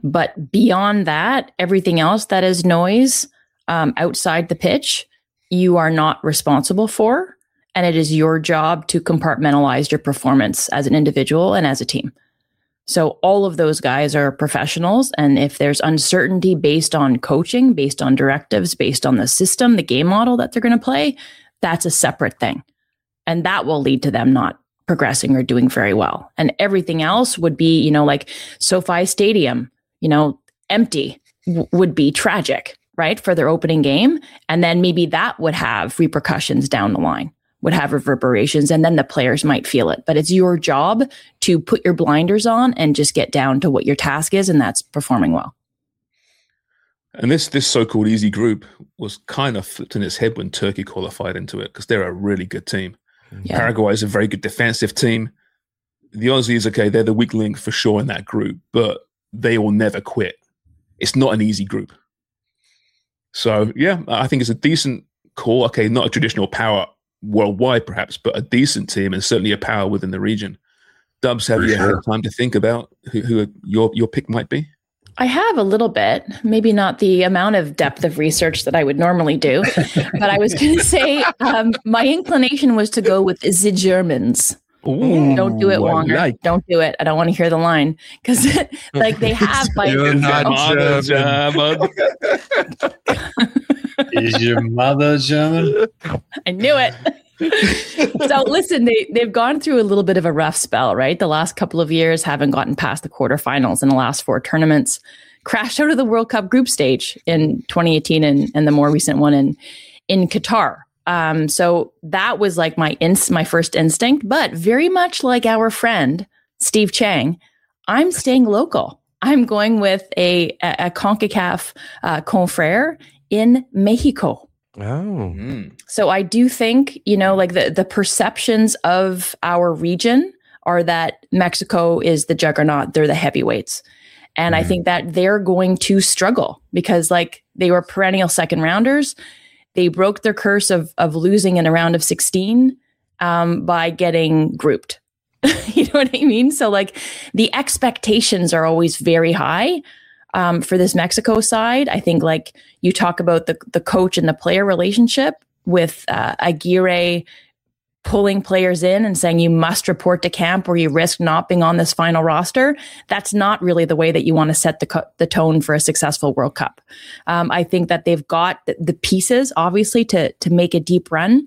But beyond that, everything else that is noise um, outside the pitch, you are not responsible for. And it is your job to compartmentalize your performance as an individual and as a team. So all of those guys are professionals. And if there's uncertainty based on coaching, based on directives, based on the system, the game model that they're going to play, that's a separate thing. And that will lead to them not progressing or doing very well. And everything else would be, you know, like SoFi Stadium, you know, empty w- would be tragic, right? For their opening game. And then maybe that would have repercussions down the line, would have reverberations, and then the players might feel it. But it's your job to put your blinders on and just get down to what your task is, and that's performing well. And this this so-called easy group was kind of flipped in its head when Turkey qualified into it, because they're a really good team. Yeah. Paraguay is a very good defensive team. The Aussies, okay, they're the weak link for sure in that group, but they will never quit. It's not an easy group. So, yeah, I think it's a decent call. Okay, not a traditional power worldwide, perhaps, but a decent team and certainly a power within the region. Dubs, have For you sure. had time to think about who, who your your pick might be? I have a little bit, maybe not the amount of depth of research that I would normally do, but I was going to say um, my inclination was to go with the Germans. Ooh, don't do it, Wonger. Like. Don't do it. I don't want to hear the line because, like, they have like. You're not German. Is your mother German? I knew it. So listen, they, they've gone through a little bit of a rough spell, right? The last couple of years haven't gotten past the quarterfinals in the last four tournaments, crashed out of the World Cup group stage in twenty eighteen and, and the more recent one in, in Qatar. Um, so that was like my ins- my first instinct, but very much like our friend, Steve Chang, I'm staying local. I'm going with a, a, a CONCACAF uh, confrere in Mexico. Oh. Mm. So I do think, you know, like the, the perceptions of our region are that Mexico is the juggernaut. They're the heavyweights. And mm. I think that they're going to struggle because like they were perennial second rounders. They broke their curse of, of losing in a round of sixteen um, by getting grouped. You know what I mean? So like the expectations are always very high. Um, for this Mexico side, I think like you talk about the the coach and the player relationship with uh, Aguirre pulling players in and saying you must report to camp or you risk not being on this final roster. That's not really the way that you want to set the co- the tone for a successful World Cup. Um, I think that they've got the, the pieces, obviously, to to make a deep run,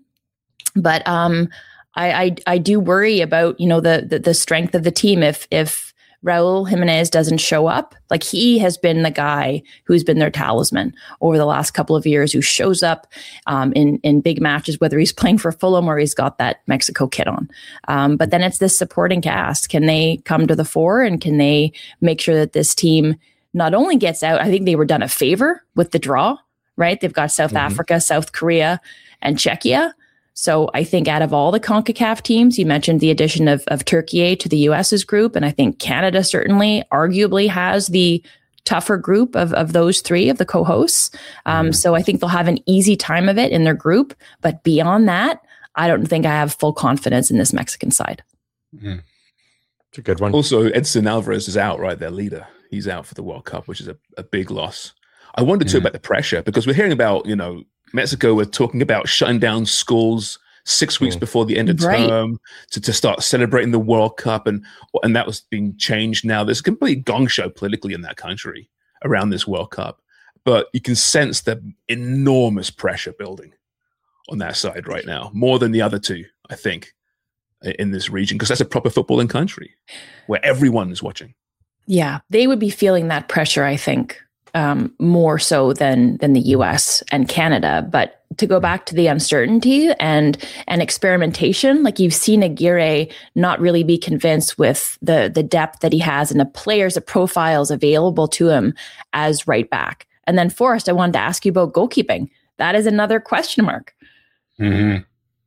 but um, I, I I do worry about you know the the, the strength of the team if if. Raul Jimenez doesn't show up. Like he has been the guy who's been their talisman over the last couple of years, who shows up um, in in big matches, whether he's playing for Fulham or he's got that Mexico kit on. Um, but then it's this supporting cast. Can they come to the fore and can they make sure that this team not only gets out? I think they were done a favor with the draw, right? They've got South mm-hmm. Africa, South Korea, and Czechia. So I think out of all the CONCACAF teams, you mentioned the addition of, of Turkey to the US's group. And I think Canada certainly arguably has the tougher group of, of those three of the co-hosts. Um, mm. So I think they'll have an easy time of it in their group. But beyond that, I don't think I have full confidence in this Mexican side. Mm. It's a good one. Also, Edson Alvarez is out, right? Their leader. He's out for the World Cup, which is a, a big loss. I wondered too mm. about the pressure because we're hearing about, you know, Mexico were talking about shutting down schools six weeks mm. before the end of right. term to, to start celebrating the World Cup. And and that was being changed now. There's a complete gong show politically in that country around this World Cup. But you can sense the enormous pressure building on that side right now, more than the other two, I think, in this region, because that's a proper footballing country where everyone is watching. Yeah, they would be feeling that pressure, I think. Um, more so than than the U S and Canada. But to go back to the uncertainty and and experimentation, like you've seen Aguirre not really be convinced with the the depth that he has and the players, the profiles available to him as right back. And then Forrest, I wanted to ask you about goalkeeping. That is another question mark. Mm-hmm.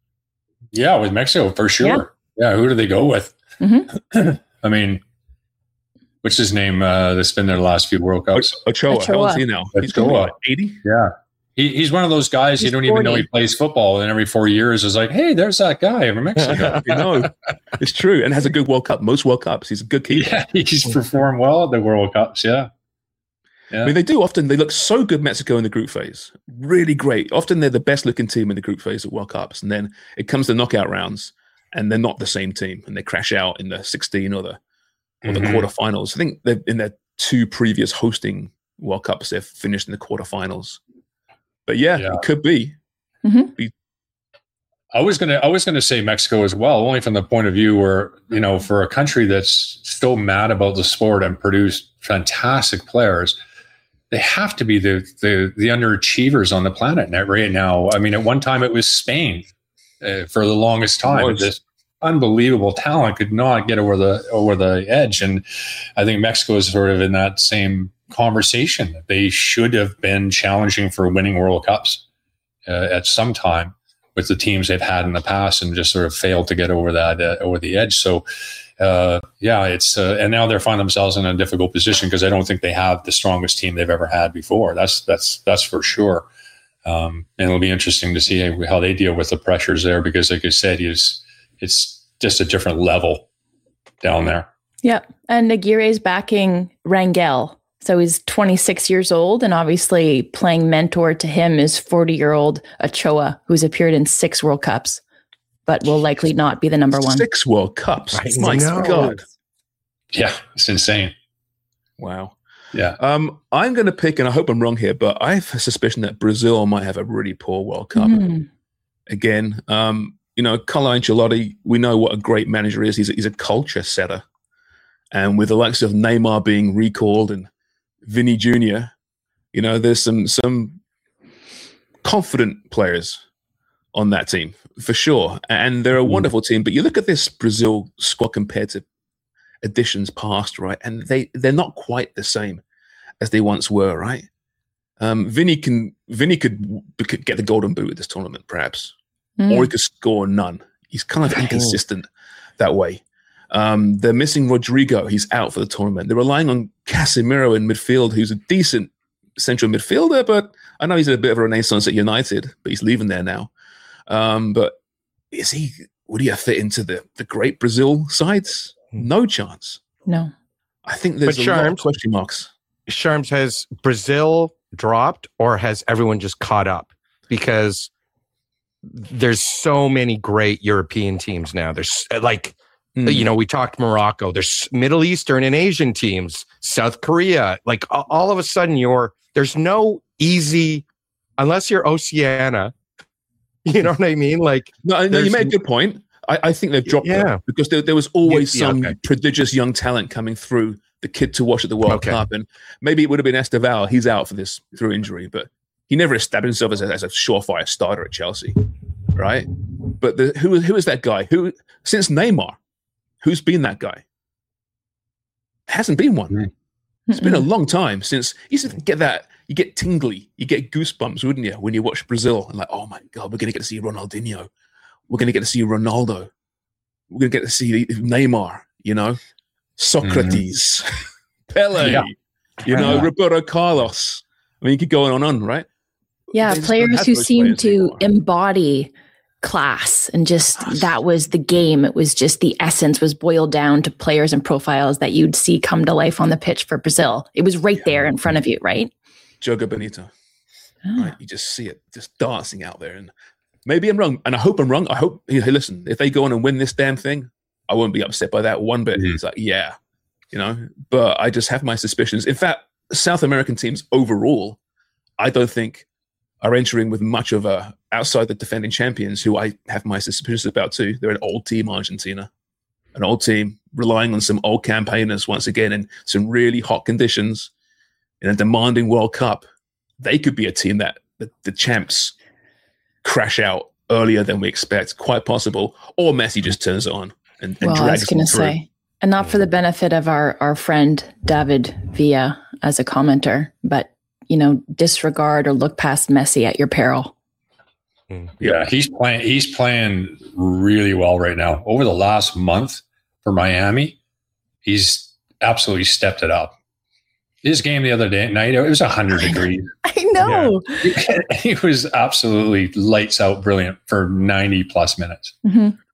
Yeah, with Mexico, for sure. Yeah, yeah who do they go with? Mm-hmm. I mean, what's his name uh, that's been there the last few World Cups? Ochoa. Ochoa. How old is he now? He's going what, eighty? Yeah. He, he's one of those guys, he's you don't forty. Even know he plays football, and every four years is like, hey, there's that guy from Mexico. You know, it's true. And has a good World Cup. Most World Cups. He's a good keeper. Yeah, he's performed well at the World Cups, yeah. Yeah. I mean, they do often. They look so good, Mexico, in the group phase. Really great. Often they're the best looking team in the group phase at World Cups. And then it comes to knockout rounds and they're not the same team. And they crash out in the sixteen or the, or the Mhm. quarterfinals. I think they've, in their two previous hosting World Cups, they've finished in the quarterfinals. But yeah, Yeah. it could be. Mhm. be I was gonna I was gonna say Mexico as well, only from the point of view where, you know, for a country that's still mad about the sport and produced fantastic players, they have to be the the, the underachievers on the planet net right now. I mean, at one time it was Spain uh, for the longest time. was. This unbelievable talent could not get over the over the edge, and I think Mexico is sort of in that same conversation. They should have been challenging for winning World Cups uh, at some time with the teams they've had in the past, and just sort of failed to get over that uh, over the edge. So, uh, yeah, it's uh, and now they're finding themselves in a difficult position because I don't think they have the strongest team they've ever had before. That's that's that's for sure. Um, and it'll be interesting to see how they deal with the pressures there, because, like I said, it's it's just a different level down there. Yeah. And Aguirre's backing Rangel. So he's twenty-six years old, and obviously playing mentor to him is forty-year-old Ochoa, who's appeared in six World Cups, but will likely not be the number one. Six World Cups. I My know. God. Yeah, it's insane. Wow. Yeah. Um, I'm going to pick, and I hope I'm wrong here, but I have a suspicion that Brazil might have a really poor World Cup. Mm. Again, um, you know, Carlo Ancelotti, we know what a great manager is. He's a, he's a culture setter. And with the likes of Neymar being recalled and Vinny Junior, you know, there's some some confident players on that team for sure. And they're a wonderful team. But you look at this Brazil squad compared to editions past, right? And they, they're not quite the same as they once were, right? Um, Vinny can Vinny could, could get the golden boot at this tournament, perhaps. Mm. Or he could score none. He's kind of inconsistent that way. Um, they're missing Rodrigo. He's out for the tournament. They're relying on Casemiro in midfield, who's a decent central midfielder, but I know he's a bit of a renaissance at United, but he's leaving there now. Um, but is he? Would he have fit into the, the great Brazil sides? No chance. No. I think there's But a lot of Sharms- question marks. Sharms, has Brazil dropped, or has everyone just caught up? Because there's so many great European teams now. There's like, Mm. you know, we talked Morocco. There's Middle Eastern and Asian teams, South Korea. Like a- all of a sudden, you're there's no easy, unless you're Oceania. You know what I mean? Like, No, no, you there's- made a good point. I, I think they've dropped Yeah. it because there, there was always Yeah, some okay. prodigious young talent coming through, the kid to watch at the World Okay. Cup. And maybe it would have been Esteval. He's out for this through injury, but he never established himself as a, as a surefire starter at Chelsea, right? But the, who, who is that guy? Who since Neymar, who's been that guy? Hasn't been one. Mm. It's been a long time since you used to get that. You get tingly, you get goosebumps, wouldn't you, when you watch Brazil? And like, oh my God, we're going to get to see Ronaldinho. We're going to get to see Ronaldo. We're going to get to see Neymar, you know, Socrates, Pele, Yeah. you know, Yeah. Roberto Carlos. I mean, you could go on and on, right? Yeah, They just don't players have who those seem players to anymore. embody class, and just that was the game. It was just the essence was boiled down to players and profiles that you'd see come to life on the pitch for Brazil. It was right there in front of you, right? Joga Bonito, Ah. right? You just see it just dancing out there. And maybe I'm wrong. And I hope I'm wrong. I hope, hey, listen, if they go on and win this damn thing, I won't be upset by that one bit. Mhm. It's like, yeah, you know, but I just have my suspicions. In fact, South American teams overall, I don't think are entering with much of a outside the defending champions, who I have my suspicions about too. They're an old team, Argentina, an old team relying on some old campaigners once again in some really hot conditions in a demanding World Cup. They could be a team that the, the champs crash out earlier than we expect, quite possible. Or Messi just turns it on and, and Well, I was drags them going to through. say, and not for the benefit of our our friend David Villa as a commenter, but you know, disregard or look past Messi at your peril. Yeah, he's playing. He's playing really well right now. Over the last month for Miami, he's absolutely stepped it up. His game the other day night, it was a hundred degrees. I know. He was absolutely lights out, brilliant for ninety plus minutes. Mhm.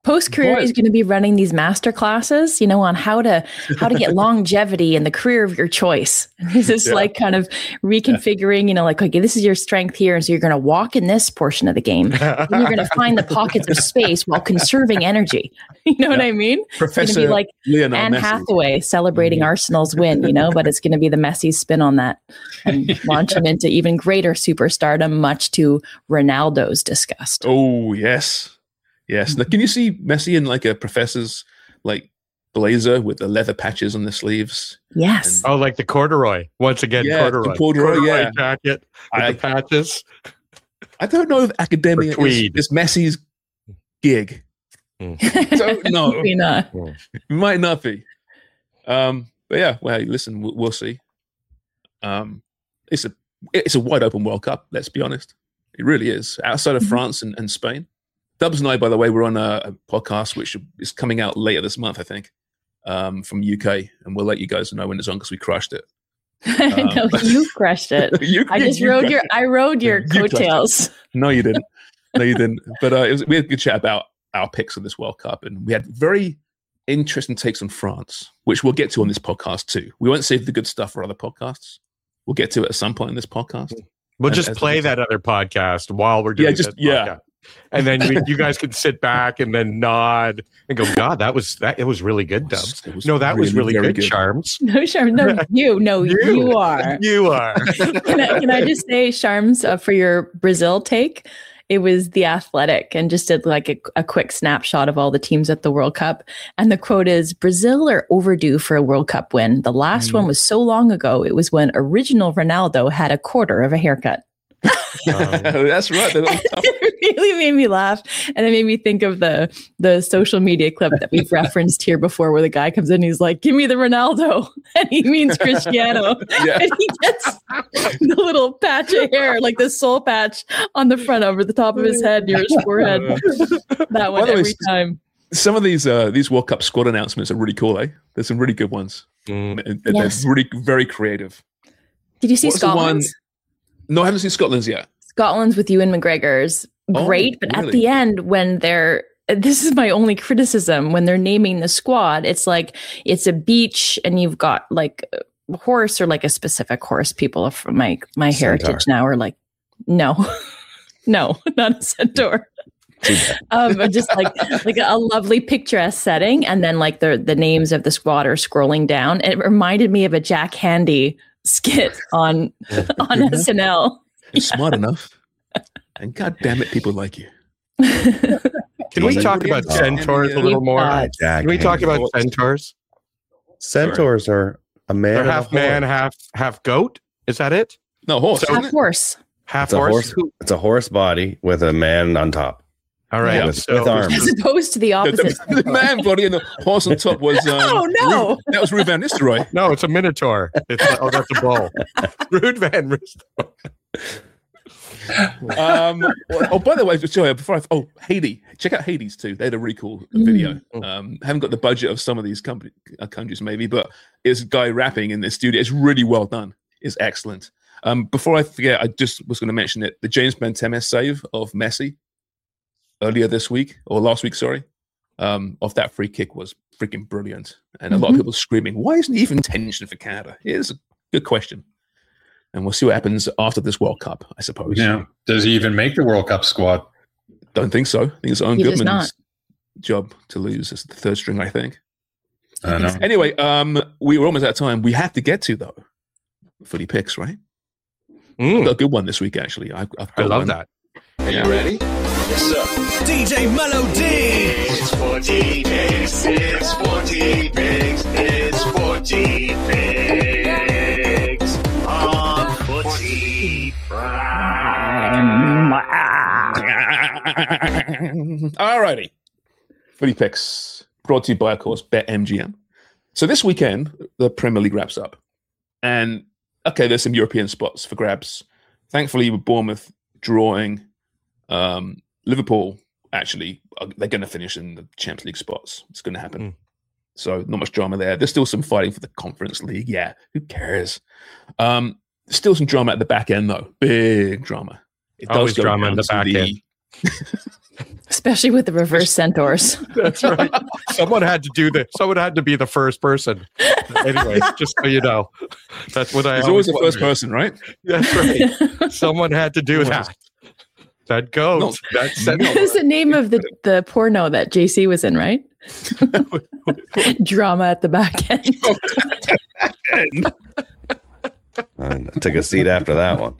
Post career, he's going to be running these master classes, you know, on how to how to get longevity in the career of your choice. And he's just yeah. like kind of reconfiguring, you know, like, okay, this is your strength here, and so you're going to walk in this portion of the game. And you're going to find the pockets of space while conserving energy. You know yeah. what I mean? Professor it's going to be like Lionel Anne Messi. Hathaway celebrating mm-hmm. Arsenal's win, you know, but it's going to be the Messi spin on that and launch him into even greater superstardom, much to Ronaldo's disgust. Oh yes. Yes. Now, can you see Messi in like a professor's like blazer with the leather patches on the sleeves? Yes. And, oh, like the corduroy. Once again, yeah, corduroy. The corduroy, corduroy yeah. jacket with I, the patches. I don't know if academia is, is Messi's gig. Mm. Don't know. Maybe not. It might not be. Um, but yeah, well, listen, we'll, we'll see. Um, it's a it's a wide open World Cup. Let's be honest. It really is. Outside of mm-hmm. France and, and Spain. Dubs and I, by the way, we're on a, a podcast which is coming out later this month, I think, um, from U K, and we'll let you guys know when it's on because we crushed it. Um, no, you crushed it. you, I just you rode your, it. I rode your you coattails. No, you didn't. No, you didn't. But uh, it was, we had a good chat about our picks of this World Cup, and we had very interesting takes on France, which we'll get to on this podcast too. We won't save the good stuff for other podcasts. We'll get to it at some point in this podcast. We'll as, just as play that other podcast while we're doing yeah, just this yeah. podcast. And then we, you guys can sit back and then nod and go, God, that was that. It was really good, Dubs. No, that really, was really good, good, Charms. No, Charms. No, you. No, you, you are. You are. can, I, can I just say, Charms, uh, for your Brazil take, it was The Athletic and just did like a, a quick snapshot of all the teams at the World Cup. And the quote is, Brazil are overdue for a World Cup win. The last mm. one was so long ago. It was when original Ronaldo had a quarter of a haircut. Um, that's right. It really made me laugh, and it made me think of the the social media clip that we've referenced here before, where the guy comes in, and he's like, "Give me the Ronaldo," and he means Cristiano, yeah. and he gets the little patch of hair, like the soul patch, on the front over the top of his head near his forehead. That one every way, time. Some of these uh, these World Cup squad announcements are really cool, eh? There's some really good ones. Mm. And, and yes. They're really very creative. Did you see What's Scotland's? No, I haven't seen Scotland's yet. Scotland's with Ewan McGregor's great, oh, but really? At the end, when they're this is my only criticism when they're naming the squad, it's like it's a beach and you've got like a horse or like a specific horse. People from my my centaur. Heritage now are like, no, no, not a centaur. um, but just like like a lovely picturesque setting, and then like the the names of the squad are scrolling down. And it reminded me of a Jack Handy skit on on S N L. You're smart enough, and God damn it, people like you. Can we talk about centaurs a little more? Can we talk about centaurs? Centaurs are a man, They're half man, half half goat. Is that it? No, horse. Half horse. Half it's horse. A horse. It's a horse body with a man on top. All right, yeah, with, so, with arms. As opposed to the opposite. The, the, the man body and the horse on top was. Um, oh no! Ruud, that was Ruud van Nistelrooy. No, it's a minotaur. It's a, oh, that's a bull. Ruud van Nistelrooy. um, oh, by the way, sorry, before I, oh, Haiti, check out Hades too. They had a really cool video. Mm. Um, haven't got the budget of some of these company, uh, countries, maybe, but it's a guy rapping in the studio. It's really well done. It's excellent. Um, before I forget, I just was going to mention it. The James Bentemes save of Messi earlier this week or last week, sorry, um, of that free kick was freaking brilliant, and mm-hmm. a lot of people screaming, "Why isn't he even intention for Canada?" It is a good question. And we'll see what happens after this World Cup, I suppose. Yeah. Does he even make the World Cup squad? Don't think so. I think it's Owen Goodman's job to lose as the third string, I think. I don't know. Anyway, um, we were almost out of time. We have to get to, though, footy picks, right? Mm. I've got a good one this week, actually. I've, I've got I love one. that. Are you ready? Yes, sir. D J Melody. It's forty picks. It's forty picks. It's forty picks. All righty. Footy picks brought to you by, of course, BetMGM. So this weekend, the Premier League wraps up. And, okay, there's some European spots for grabs. Thankfully, with Bournemouth drawing, um, Liverpool, actually, are, they're going to finish in the Champions League spots. It's going to happen. Mm. So not much drama there. There's still some fighting for the Conference League. Yeah, who cares? Um, Still some drama at the back end, though. Big drama. It Always drama in the back the end. Especially with the reverse centaurs. That's right. Someone had to do the. Someone had to be the first person. Anyway, just so you know, that's what I. It's always the wondered. first person, right? That's right. Someone had to do that. That goat. No. That That was the name of the, the porno that J C was in, right? Drama at the back end. I took a seat after that one.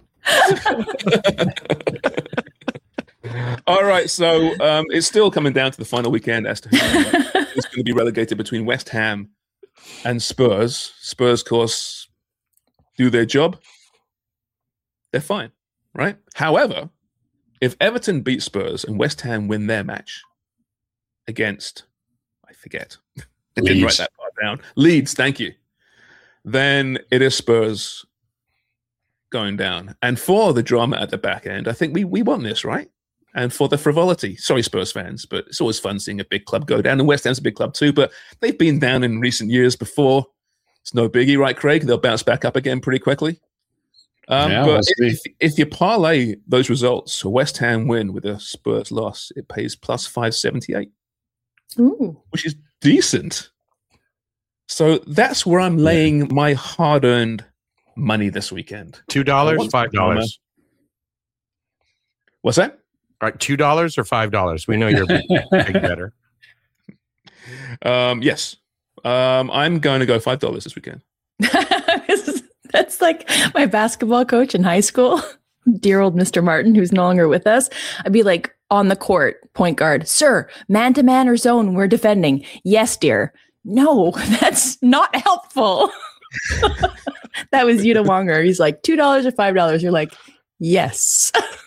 All right, so um, it's still coming down to the final weekend as to who is going to be relegated between West Ham and Spurs. Spurs, of course, do their job. They're fine, right? However, if Everton beat Spurs and West Ham win their match against, I forget, I didn't write Leeds. that part down. Leeds, thank you. Then it is Spurs going down. And for the drama at the back end, I think we we want this, right? And for the frivolity, sorry, Spurs fans, but it's always fun seeing a big club go down. And West Ham's a big club too, but they've been down in recent years before. It's no biggie, right, Craig? They'll bounce back up again pretty quickly. Um, Yeah, but we'll if, see. if you parlay those results, a West Ham win with a Spurs loss, it pays plus five seventy-eight, Ooh. which is decent. So that's where I'm laying my hard-earned money this weekend. two dollars, I want five dollars. What's that? All right, two dollars or five dollars. We know you're big, big better. Um, yes. Um, I'm going to go five dollars this weekend. That's like my basketball coach in high school, dear old Mister Martin, who's no longer with us. I'd be like on the court, point guard, sir, man to man or zone, we're defending. Yes, dear. No, that's not helpful. That was Yuta Wonger. He's like, two dollars or five dollars. You're like, yes.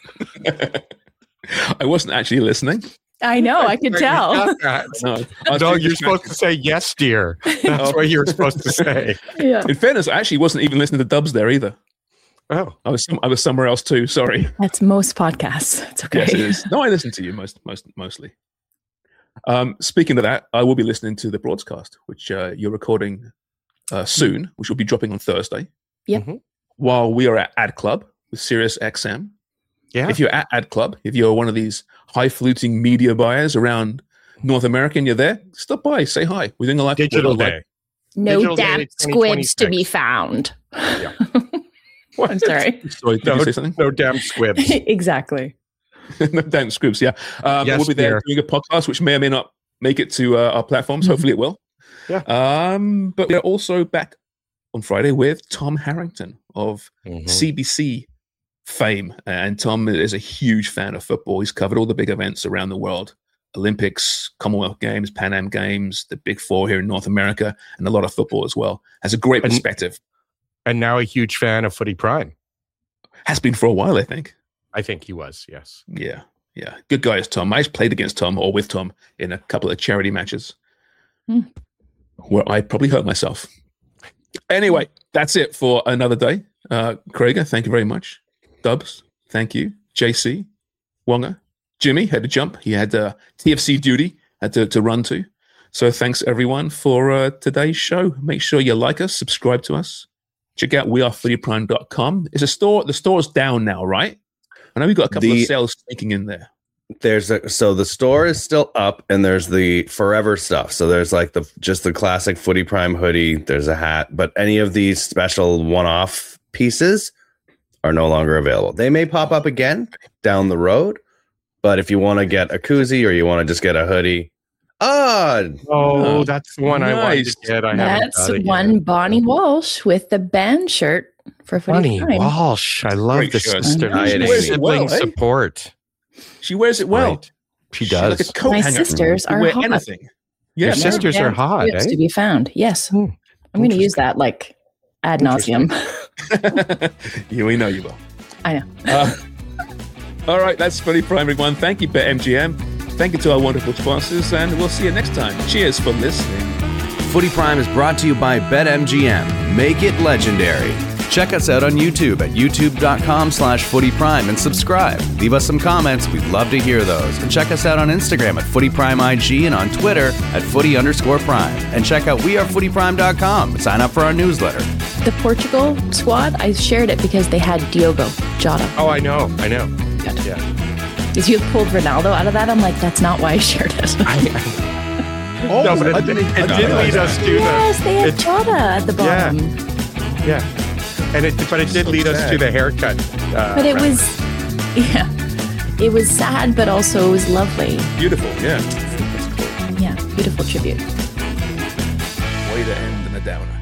I wasn't actually listening. I know, I could tell. No, I was No, too you're distracted. supposed to say yes, dear. That's what you were supposed to say. Yeah. In fairness, I actually wasn't even listening to Dubs there either. Oh, I was I was somewhere else too. Sorry. That's most podcasts. It's okay. Yes, it is. No, I listen to you most most mostly. Um, speaking of that, I will be listening to the broadcast, which uh, you're recording uh, soon, which will be dropping on Thursday. Yep. Mhm. While we are at Ad Club with Sirius X M. Yeah. If you're at Ad Club, if you're one of these high-fluting media buyers around North America and you're there, stop by, say hi. We're doing a live Digital live- day. No Digital damn Day squibs to be twenty twenty-six. found. Yeah. I'm sorry. Sorry, did No, you say something? no damn squibs. Exactly. No damn scripts, yeah. Um, Yes, we'll be there dear. doing a podcast, which may or may not make it to uh, our platforms. Hopefully, it will. Yeah. Um, but we're also back on Friday with Tom Harrington of Mhm. C B C fame, and Tom is a huge fan of football. He's covered all the big events around the world: Olympics, Commonwealth Games, Pan Am Games, the Big Four here in North America, and a lot of football as well. Has a great And- perspective. And now a huge fan of Footy Prime. Has been for a while, I think. I think he was, yes. Yeah, yeah. Good guy is Tom. I played against Tom or with Tom in a couple of charity matches Hmm. where I probably hurt myself. Anyway, that's it for another day. Uh, Krieger, thank you very much. Dubs, thank you. J C, Wonga, Jimmy had to jump. He had uh, T F C duty had to, to run to. So thanks everyone for uh, today's show. Make sure you like us, subscribe to us. Check out we are footy prime dot com. It's a store. The store's down now, right? I know we've got a couple The- of sales sneaking in there. There's a, so the store is still up, and there's the forever stuff. So there's like the just the classic Footy Prime hoodie. There's a hat, but any of these special one-off pieces are no longer available. They may pop up again down the road, but if you want to get a koozie or you want to just get a hoodie, ah, Oh, Oh, that's the one I wanted nice. to get. I haven't That's got it one yet. Bonnie Walsh with the band shirt for Footy Bonnie Prime. Walsh. I love Great the shirt. sister. I Sibling know. sibling Well, eh? support. She wears it well. Right. She She's does. like a coat My hanger. sisters She can are wear hot. anything. Yeah, Your man. sisters are hot, Squibs eh? to be found. Yes. Hmm. I'm going to use that like ad nauseum. yeah, we know you will. I know. Uh, all right, that's Footy Prime, everyone. Thank you, BetMGM. Thank you to our wonderful sponsors, and we'll see you next time. Cheers for listening. Footy Prime is brought to you by BetMGM. Make it legendary. Check us out on YouTube at youtube.com slash footyprime and subscribe. Leave us some comments. We'd love to hear those. And check us out on Instagram at footyprimeig and on Twitter at footy underscore prime. And check out we are footy prime dot com and sign up for our newsletter. The Portugal squad, I shared it because they had Diogo Jota. Oh, I know. I know. Yeah. If you pulled Ronaldo out of that, I'm like, that's not why I shared it. Oh, no, but it, I it, didn't- it I did didn't lead us to yes, the. they had it- Jota at the bottom. Yeah, and it, but it did lead us to the haircut. Uh, But it round. was, yeah, it was sad, but also it was lovely. Beautiful, yeah. That's cool. Yeah, beautiful tribute. Way to end in a downer.